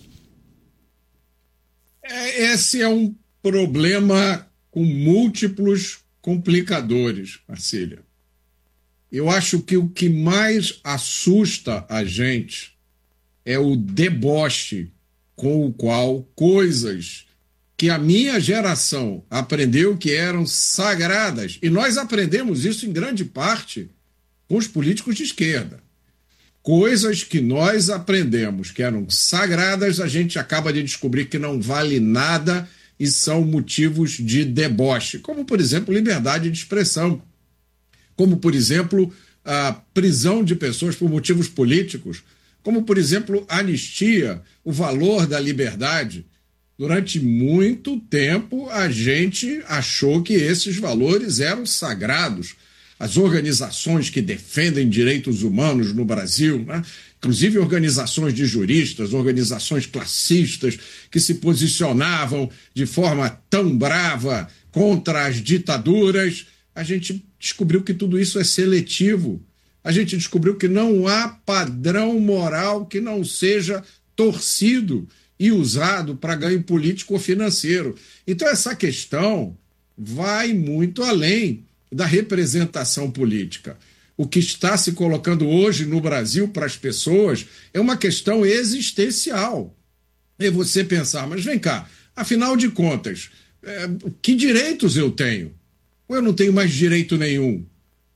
Esse é um problema com múltiplos complicadores, Marcília. Eu acho que o que mais assusta a gente é o deboche com o qual coisas que a minha geração aprendeu que eram sagradas, e nós aprendemos isso em grande parte com os políticos de esquerda. Coisas que nós aprendemos que eram sagradas, a gente acaba de descobrir que não vale nada e são motivos de deboche, como, por exemplo, liberdade de expressão, como, por exemplo, a prisão de pessoas por motivos políticos, como, por exemplo, anistia, o valor da liberdade. Durante muito tempo, a gente achou que esses valores eram sagrados. As organizações que defendem direitos humanos no Brasil, né? Inclusive organizações de juristas, organizações classistas que se posicionavam de forma tão brava contra as ditaduras, a gente descobriu que tudo isso é seletivo. A gente descobriu que não há padrão moral que não seja torcido e usado para ganho político ou financeiro. Então essa questão vai muito além da representação política. O que está se colocando hoje no Brasil para as pessoas é uma questão existencial. É você pensar, mas vem cá, afinal de contas, que direitos eu tenho? Ou eu não tenho mais direito nenhum?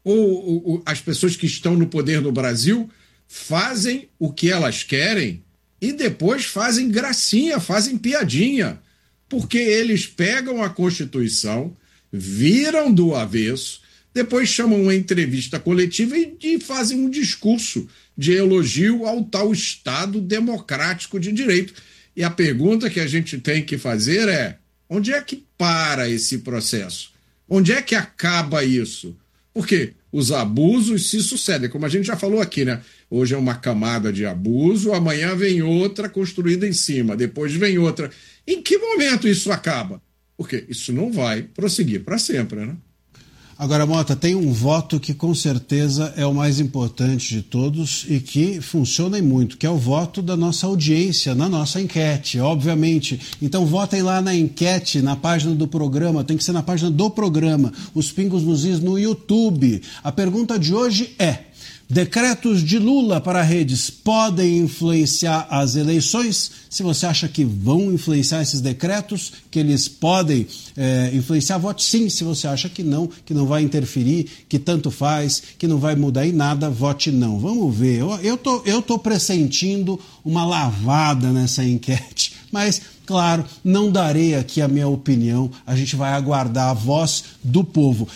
Ou as pessoas que estão no poder no Brasil fazem o que elas querem e depois fazem gracinha, fazem piadinha, porque eles pegam a Constituição, viram do avesso, depois chamam uma entrevista coletiva e fazem um discurso de elogio ao tal Estado democrático de direito. E a pergunta que a gente tem que fazer é: onde é que para esse processo? Onde é que acaba isso? Porque os abusos se sucedem, como a gente já falou aqui, né? Hoje é uma camada de abuso, amanhã vem outra construída em cima, depois vem outra. Em que momento isso acaba? Porque isso não vai prosseguir para sempre, né? Agora, Mota, tem um voto que com certeza é o mais importante de todos e que funciona muito, que é o voto da nossa audiência, na nossa enquete, obviamente. Então votem lá na enquete, na página do programa, tem que ser na página do programa, Os Pingos nos Is no YouTube. A pergunta de hoje é: decretos de Lula para redes podem influenciar as eleições? Se você acha que vão influenciar esses decretos, que eles podem influenciar, vote sim. Se você acha que não vai interferir, que tanto faz, que não vai mudar em nada, vote não. Vamos ver. Eu tô pressentindo uma lavada nessa enquete, mas, claro, não darei aqui a minha opinião. A gente vai aguardar a voz do povo.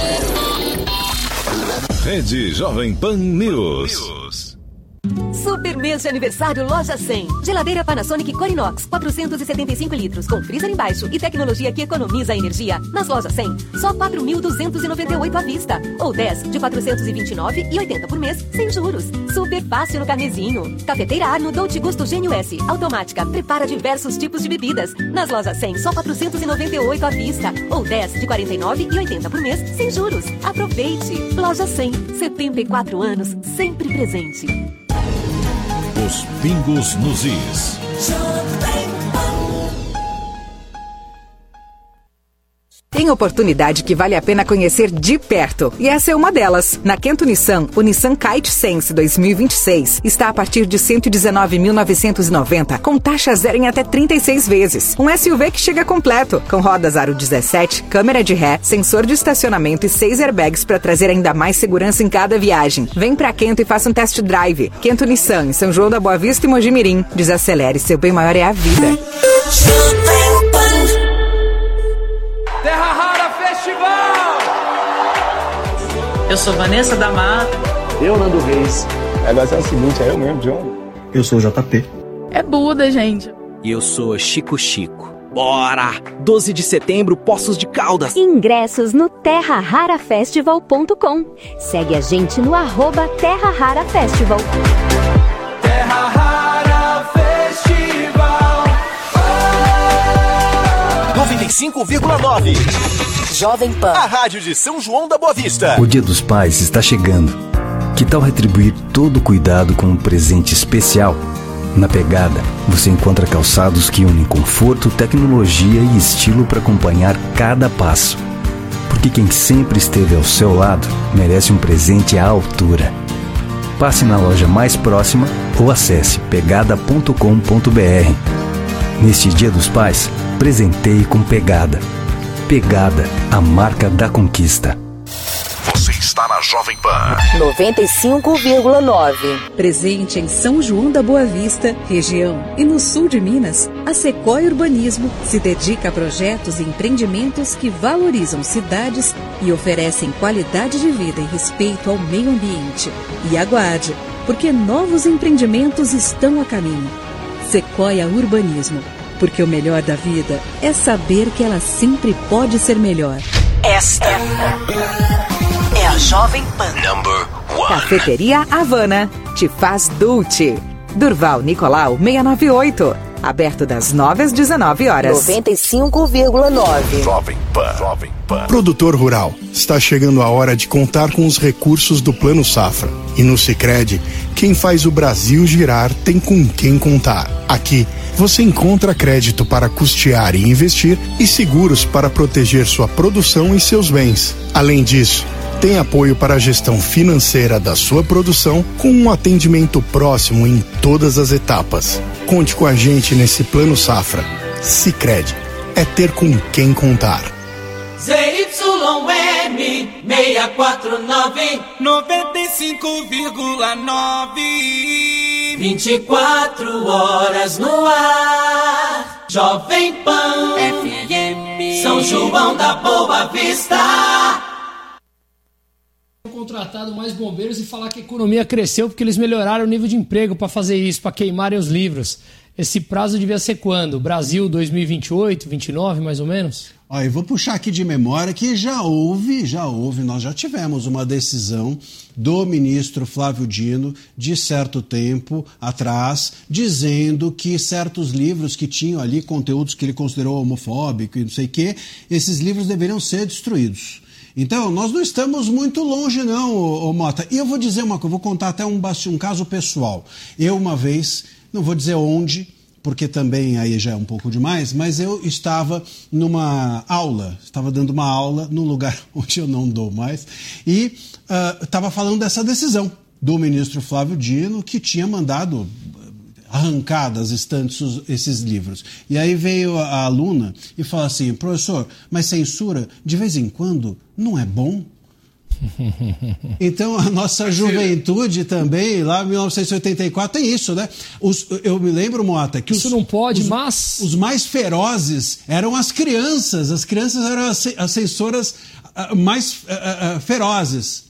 Rede Jovem Pan News. Super mês de aniversário Loja 100. Geladeira Panasonic Corinox, 475 litros, com freezer embaixo e tecnologia que economiza energia. Nas Lojas 100, só 4.298 à vista. Ou 10 de 429,80 por mês, sem juros. Super fácil no carnezinho. Cafeteira Arno Dolce Gusto Gênio S. Automática, prepara diversos tipos de bebidas. Nas Lojas 100, só 498 à vista. Ou 10 de 49,80 por mês, sem juros. Aproveite. Loja 100, 74 anos, sempre presente. Os Pingos nos Is. Tem oportunidade que vale a pena conhecer de perto. E essa é uma delas. Na Kento Nissan, o Nissan Kite Sense 2026 está a partir de R$ 119.990, com taxa zero em até 36 vezes. Um SUV que chega completo, com rodas aro 17, câmera de ré, sensor de estacionamento e 6 airbags para trazer ainda mais segurança em cada viagem. Vem pra Kento e faça um test drive. Kento Nissan, em São João da Boa Vista e Mojimirim. Desacelere, seu bem maior é a vida. Terra Rara Festival! Eu sou Vanessa da Mata. Eu, Nando Reis. Agora é o seguinte, é eu mesmo, John. Eu sou o JP. É Buda, gente. E eu sou Chico. Bora! 12 de setembro, Poços de Caldas. Ingressos no terrararafestival.com. Segue a gente no @Terra Rara Festival. Terra Rara Festival. 95,9. Jovem Pan. A rádio de São João da Boa Vista. O Dia dos Pais está chegando. Que tal retribuir todo o cuidado com um presente especial? Na Pegada, você encontra calçados que unem conforto, tecnologia e estilo para acompanhar cada passo. Porque quem sempre esteve ao seu lado merece um presente à altura. Passe na loja mais próxima ou acesse pegada.com.br. Neste Dia dos Pais, presenteie com Pegada. Pegada, a marca da conquista. Você está na Jovem Pan 95,9. Presente em São João da Boa Vista, região e no sul de Minas, a Sequoia Urbanismo se dedica a projetos e empreendimentos que valorizam cidades e oferecem qualidade de vida e respeito ao meio ambiente. E aguarde, porque novos empreendimentos estão a caminho. Sequoia Urbanismo, porque o melhor da vida é saber que ela sempre pode ser melhor. Esta é a Jovem Pan. Number 1. Cafeteria Havana, te faz Dulce. Durval Nicolau 698. Aberto das 9 às 19 horas. 95,9. Jovem Pan. Jovem Pan. Produtor rural, está chegando a hora de contar com os recursos do Plano Safra. E no Sicredi, quem faz o Brasil girar tem com quem contar. Aqui, você encontra crédito para custear e investir e seguros para proteger sua produção e seus bens. Além disso, tem apoio para a gestão financeira da sua produção com um atendimento próximo em todas as etapas. Conte com a gente nesse Plano Safra. Sicredi, é ter com quem contar. ZYN 649 95,9. 24 horas no ar. Jovem Pan FM. São João da Boa Vista. Contratado mais bombeiros e falar que a economia cresceu porque eles melhoraram o nível de emprego para fazer isso, para queimarem os livros. Esse prazo devia ser quando? Brasil 2028, 29 mais ou menos? Olha, eu vou puxar aqui de memória que já houve, nós já tivemos uma decisão do ministro Flávio Dino de certo tempo atrás, dizendo que certos livros que tinham ali conteúdos que ele considerou homofóbicos e não sei o quê, esses livros deveriam ser destruídos. Então, nós não estamos muito longe não, ô Mota. E eu vou dizer uma coisa, vou contar até um caso pessoal. Eu uma vez, não vou dizer onde, porque também aí já é um pouco demais, mas eu estava numa aula, estava dando uma aula num lugar onde eu não dou mais, e estava falando dessa decisão do ministro Flávio Dino, que tinha mandado arrancar das estantes esses livros. E aí veio a aluna e falou assim, professor, mas censura, de vez em quando, não é bom? Então a nossa juventude também, lá em 1984, tem isso, né? Eu me lembro, Mota, que isso não pode, mas os mais ferozes eram as crianças eram as censoras mais ferozes.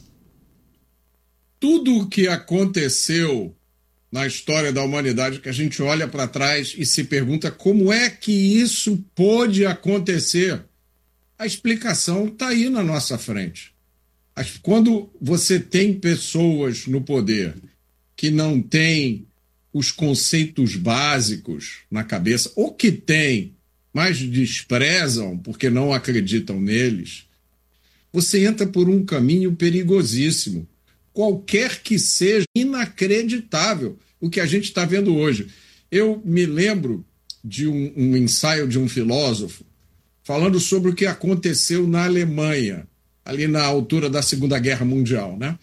Tudo o que aconteceu na história da humanidade, que a gente olha para trás e se pergunta como é que isso pôde acontecer, a explicação está aí na nossa frente. Quando você tem pessoas no poder que não têm os conceitos básicos na cabeça, ou que têm, mas desprezam porque não acreditam neles, você entra por um caminho perigosíssimo. Qualquer que seja, inacreditável o que a gente está vendo hoje. Eu me lembro de um ensaio de um filósofo falando sobre o que aconteceu na Alemanha, ali na altura da Segunda Guerra Mundial, né?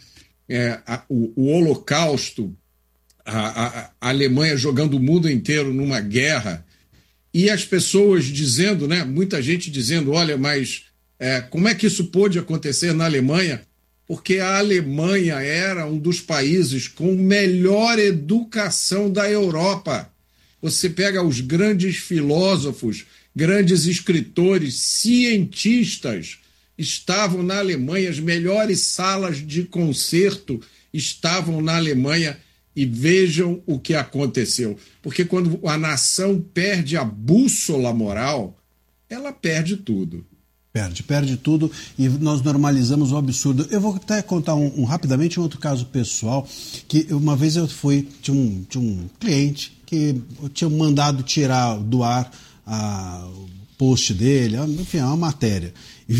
O Holocausto, a Alemanha jogando o mundo inteiro numa guerra, e as pessoas dizendo, né? Muita gente dizendo, olha, mas como é que isso pôde acontecer na Alemanha? Porque a Alemanha era um dos países com melhor educação da Europa. Você pega os grandes filósofos, grandes escritores, cientistas, estavam na Alemanha, as melhores salas de concerto estavam na Alemanha, e vejam o que aconteceu. Porque quando a nação perde a bússola moral, ela perde tudo. Perde tudo, e nós normalizamos o absurdo. Eu vou até contar rapidamente um outro caso pessoal, que uma vez eu tinha um cliente que eu tinha mandado tirar do ar o post dele, enfim, uma matéria,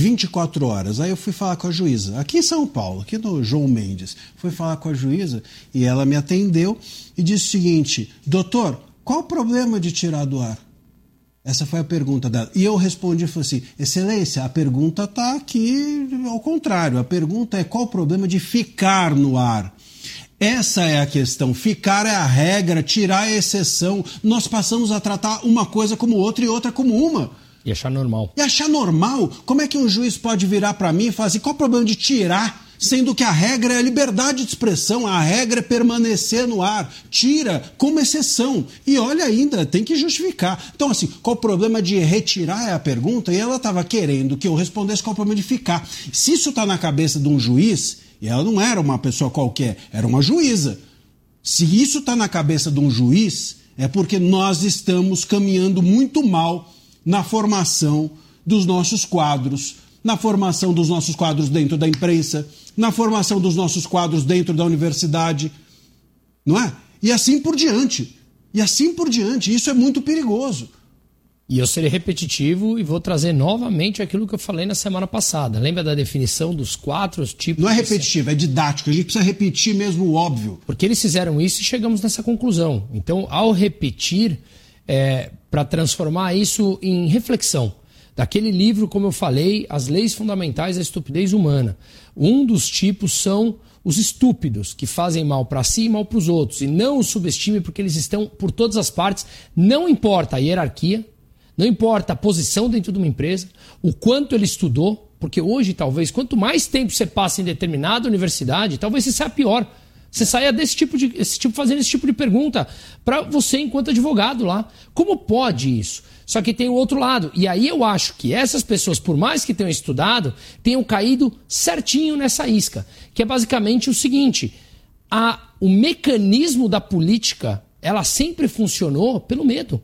24 horas. Aí eu fui falar com a juíza, aqui em São Paulo, aqui no João Mendes. Fui falar com a juíza e ela me atendeu e disse o seguinte, doutor, qual o problema de tirar do ar? Essa foi a pergunta dela. E eu respondi e falei assim, excelência, a pergunta está aqui ao contrário. A pergunta é qual o problema de ficar no ar? Essa é a questão. Ficar é a regra, tirar é a exceção. Nós passamos a tratar uma coisa como outra e outra como uma. E achar normal. E achar normal? Como é que um juiz pode virar para mim e falar assim, qual o problema de tirar? Sendo que a regra é a liberdade de expressão, a regra é permanecer no ar. Tira como exceção. E olha ainda, tem que justificar. Então assim, qual o problema de retirar é a pergunta? E ela estava querendo que eu respondesse qual o problema de ficar. Se isso está na cabeça de um juiz, e ela não era uma pessoa qualquer, era uma juíza. Se isso está na cabeça de um juiz, é porque nós estamos caminhando muito mal na formação dos nossos quadros, na formação dos nossos quadros dentro da imprensa, na formação dos nossos quadros dentro da universidade, não é? E assim por diante. E assim por diante. Isso é muito perigoso. E eu serei repetitivo e vou trazer novamente aquilo que eu falei na semana passada. Lembra da definição dos 4 tipos? Não é repetitivo, é didático. A gente precisa repetir mesmo o óbvio. Porque eles fizeram isso e chegamos nessa conclusão. Então, ao repetir, para transformar isso em reflexão, daquele livro, como eu falei, As Leis Fundamentais da Estupidez Humana. Um dos tipos são os estúpidos, que fazem mal para si e mal para os outros. E não os subestime porque eles estão por todas as partes. Não importa a hierarquia, não importa a posição dentro de uma empresa, o quanto ele estudou, porque hoje, talvez, quanto mais tempo você passa em determinada universidade, talvez você saia pior. Você saia fazendo esse tipo de pergunta para você enquanto advogado lá. Como pode isso? Só que tem o outro lado. E aí eu acho que essas pessoas, por mais que tenham estudado, tenham caído certinho nessa isca. Que é basicamente o seguinte. O mecanismo da política, ela sempre funcionou pelo medo.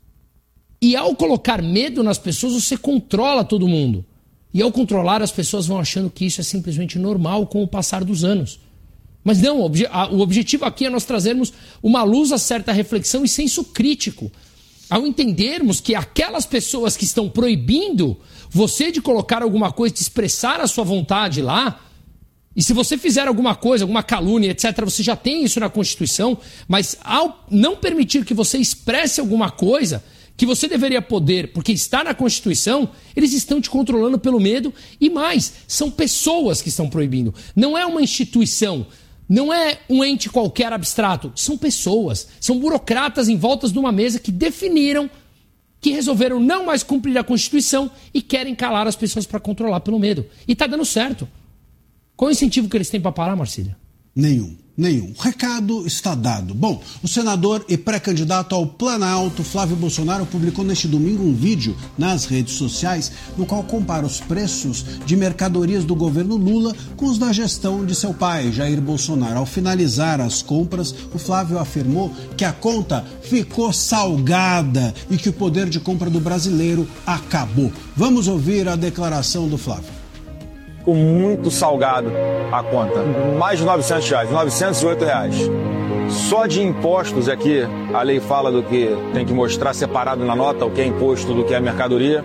E ao colocar medo nas pessoas, você controla todo mundo. E ao controlar, as pessoas vão achando que isso é simplesmente normal com o passar dos anos. Mas não, o objetivo aqui é nós trazermos uma luz a certa reflexão e senso crítico. ao entendermos que aquelas pessoas que estão proibindo você de colocar alguma coisa, de expressar a sua vontade lá, e se você fizer alguma coisa, alguma calúnia, etc., você já tem isso na Constituição, mas ao não permitir que você expresse alguma coisa que você deveria poder, porque está na Constituição, eles estão te controlando pelo medo e mais, são pessoas que estão proibindo. Não é uma instituição, não é um ente qualquer abstrato, são pessoas, são burocratas em volta de uma mesa que definiram, que resolveram não mais cumprir a Constituição e querem calar as pessoas para controlar pelo medo. E está dando certo. Qual é o incentivo que eles têm para parar, Marcília? Nenhum. O recado está dado. Bom, o senador e pré-candidato ao Planalto, Flávio Bolsonaro, publicou neste domingo um vídeo nas redes sociais no qual compara os preços de mercadorias do governo Lula com os da gestão de seu pai, Jair Bolsonaro. Ao finalizar as compras, o Flávio afirmou que a conta ficou salgada e que o poder de compra do brasileiro acabou. Vamos ouvir a declaração do Flávio. Ficou muito salgado a conta, mais de R$900, R$908. Só de impostos aqui, a lei fala do que tem que mostrar separado na nota, o que é imposto do que é mercadoria,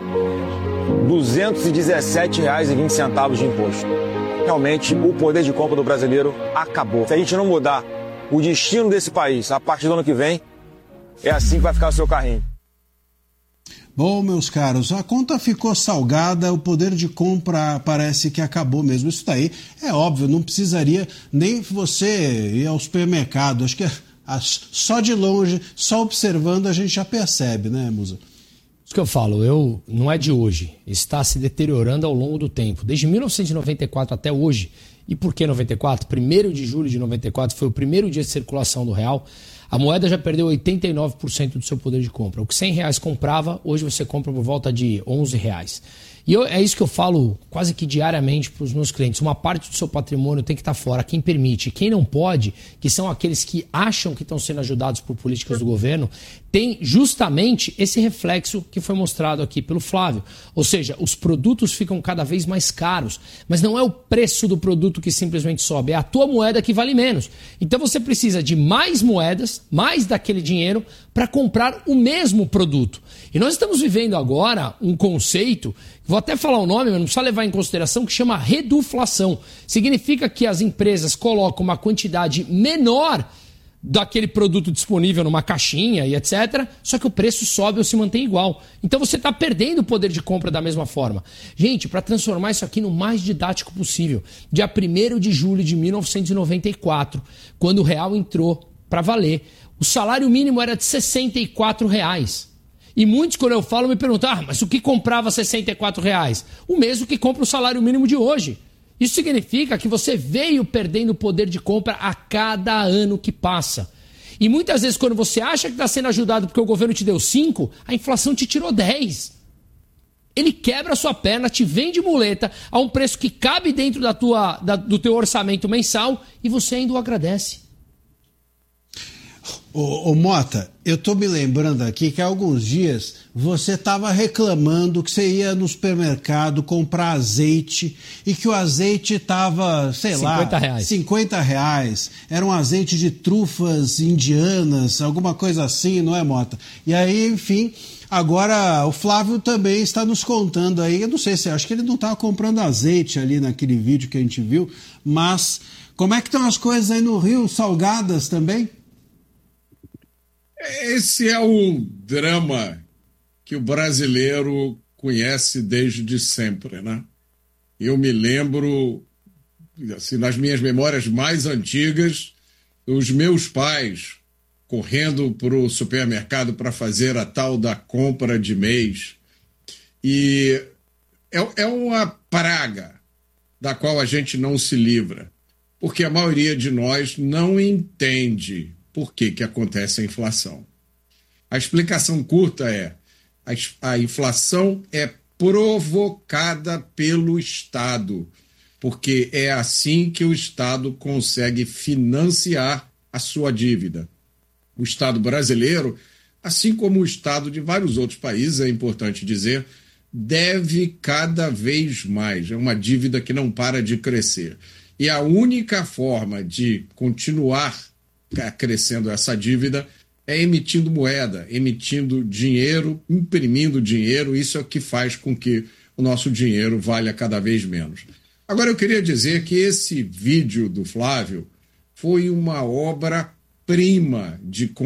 R$217,20 de imposto. Realmente, o poder de compra do brasileiro acabou. Se a gente não mudar o destino desse país a partir do ano que vem, é assim que vai ficar o seu carrinho. Bom, meus caros, a conta ficou salgada, o poder de compra parece que acabou mesmo. Isso daí é óbvio, não precisaria nem você ir ao supermercado. Acho que só de longe, só observando a gente já percebe, né, Musa? Isso que eu falo, não é de hoje, está se deteriorando ao longo do tempo. Desde 1994 até hoje. E por que 94? 1º de julho de 94 foi o primeiro dia de circulação do real. A moeda já perdeu 89% do seu poder de compra. O que R$100 comprava, hoje você compra por volta de R$11. E é isso que eu falo quase que diariamente para os meus clientes. Uma parte do seu patrimônio tem que estar fora. Quem permite, quem não pode, que são aqueles que acham que estão sendo ajudados por políticas do governo, tem justamente esse reflexo que foi mostrado aqui pelo Flávio. Ou seja, os produtos ficam cada vez mais caros. Mas não é o preço do produto que simplesmente sobe, é a tua moeda que vale menos. Então você precisa de mais moedas, mais daquele dinheiro, para comprar o mesmo produto. E nós estamos vivendo agora um conceito, vou até falar o nome, mas não precisa levar em consideração, que chama reduflação. Significa que as empresas colocam uma quantidade menor daquele produto disponível numa caixinha e etc., só que o preço sobe ou se mantém igual. Então você está perdendo o poder de compra da mesma forma. Gente, para transformar isso aqui no mais didático possível, dia 1º de julho de 1994, quando o real entrou para valer, o salário mínimo era de R$64. E muitos, quando eu falo, me perguntam, mas o que comprava R$64? O mesmo que compra o salário mínimo de hoje. Isso significa que você veio perdendo o poder de compra a cada ano que passa. E muitas vezes, quando você acha que está sendo ajudado porque o governo te deu 5, a inflação te tirou 10. Ele quebra a sua perna, te vende muleta a um preço que cabe dentro do teu orçamento mensal e você ainda o agradece. Ô Mota, eu tô me lembrando aqui que há alguns dias você estava reclamando que você ia no supermercado comprar azeite e que o azeite estava, sei lá, R$50. Era um azeite de trufas indianas, alguma coisa assim, não é, Mota? E aí, enfim, agora o Flávio também está nos contando aí, eu não sei se acho que ele não estava comprando azeite ali naquele vídeo que a gente viu, mas como é que estão as coisas aí no Rio, salgadas também? Esse é o drama que o brasileiro conhece desde sempre, né? Eu me lembro, assim, nas minhas memórias mais antigas, os meus pais correndo para o supermercado para fazer a tal da compra de mês. E é uma praga da qual a gente não se livra, porque a maioria de nós não entende por que acontece a inflação. A explicação curta é: a inflação é provocada pelo Estado, porque é assim que o Estado consegue financiar a sua dívida. O Estado brasileiro, assim como o Estado de vários outros países, é importante dizer, deve cada vez mais. É uma dívida que não para de crescer. E a única forma de continuar crescendo essa dívida é emitindo moeda, emitindo dinheiro, imprimindo dinheiro. Isso é o que faz com que o nosso dinheiro valha cada vez menos. Agora, eu queria dizer que esse vídeo do Flávio foi uma obra-prima de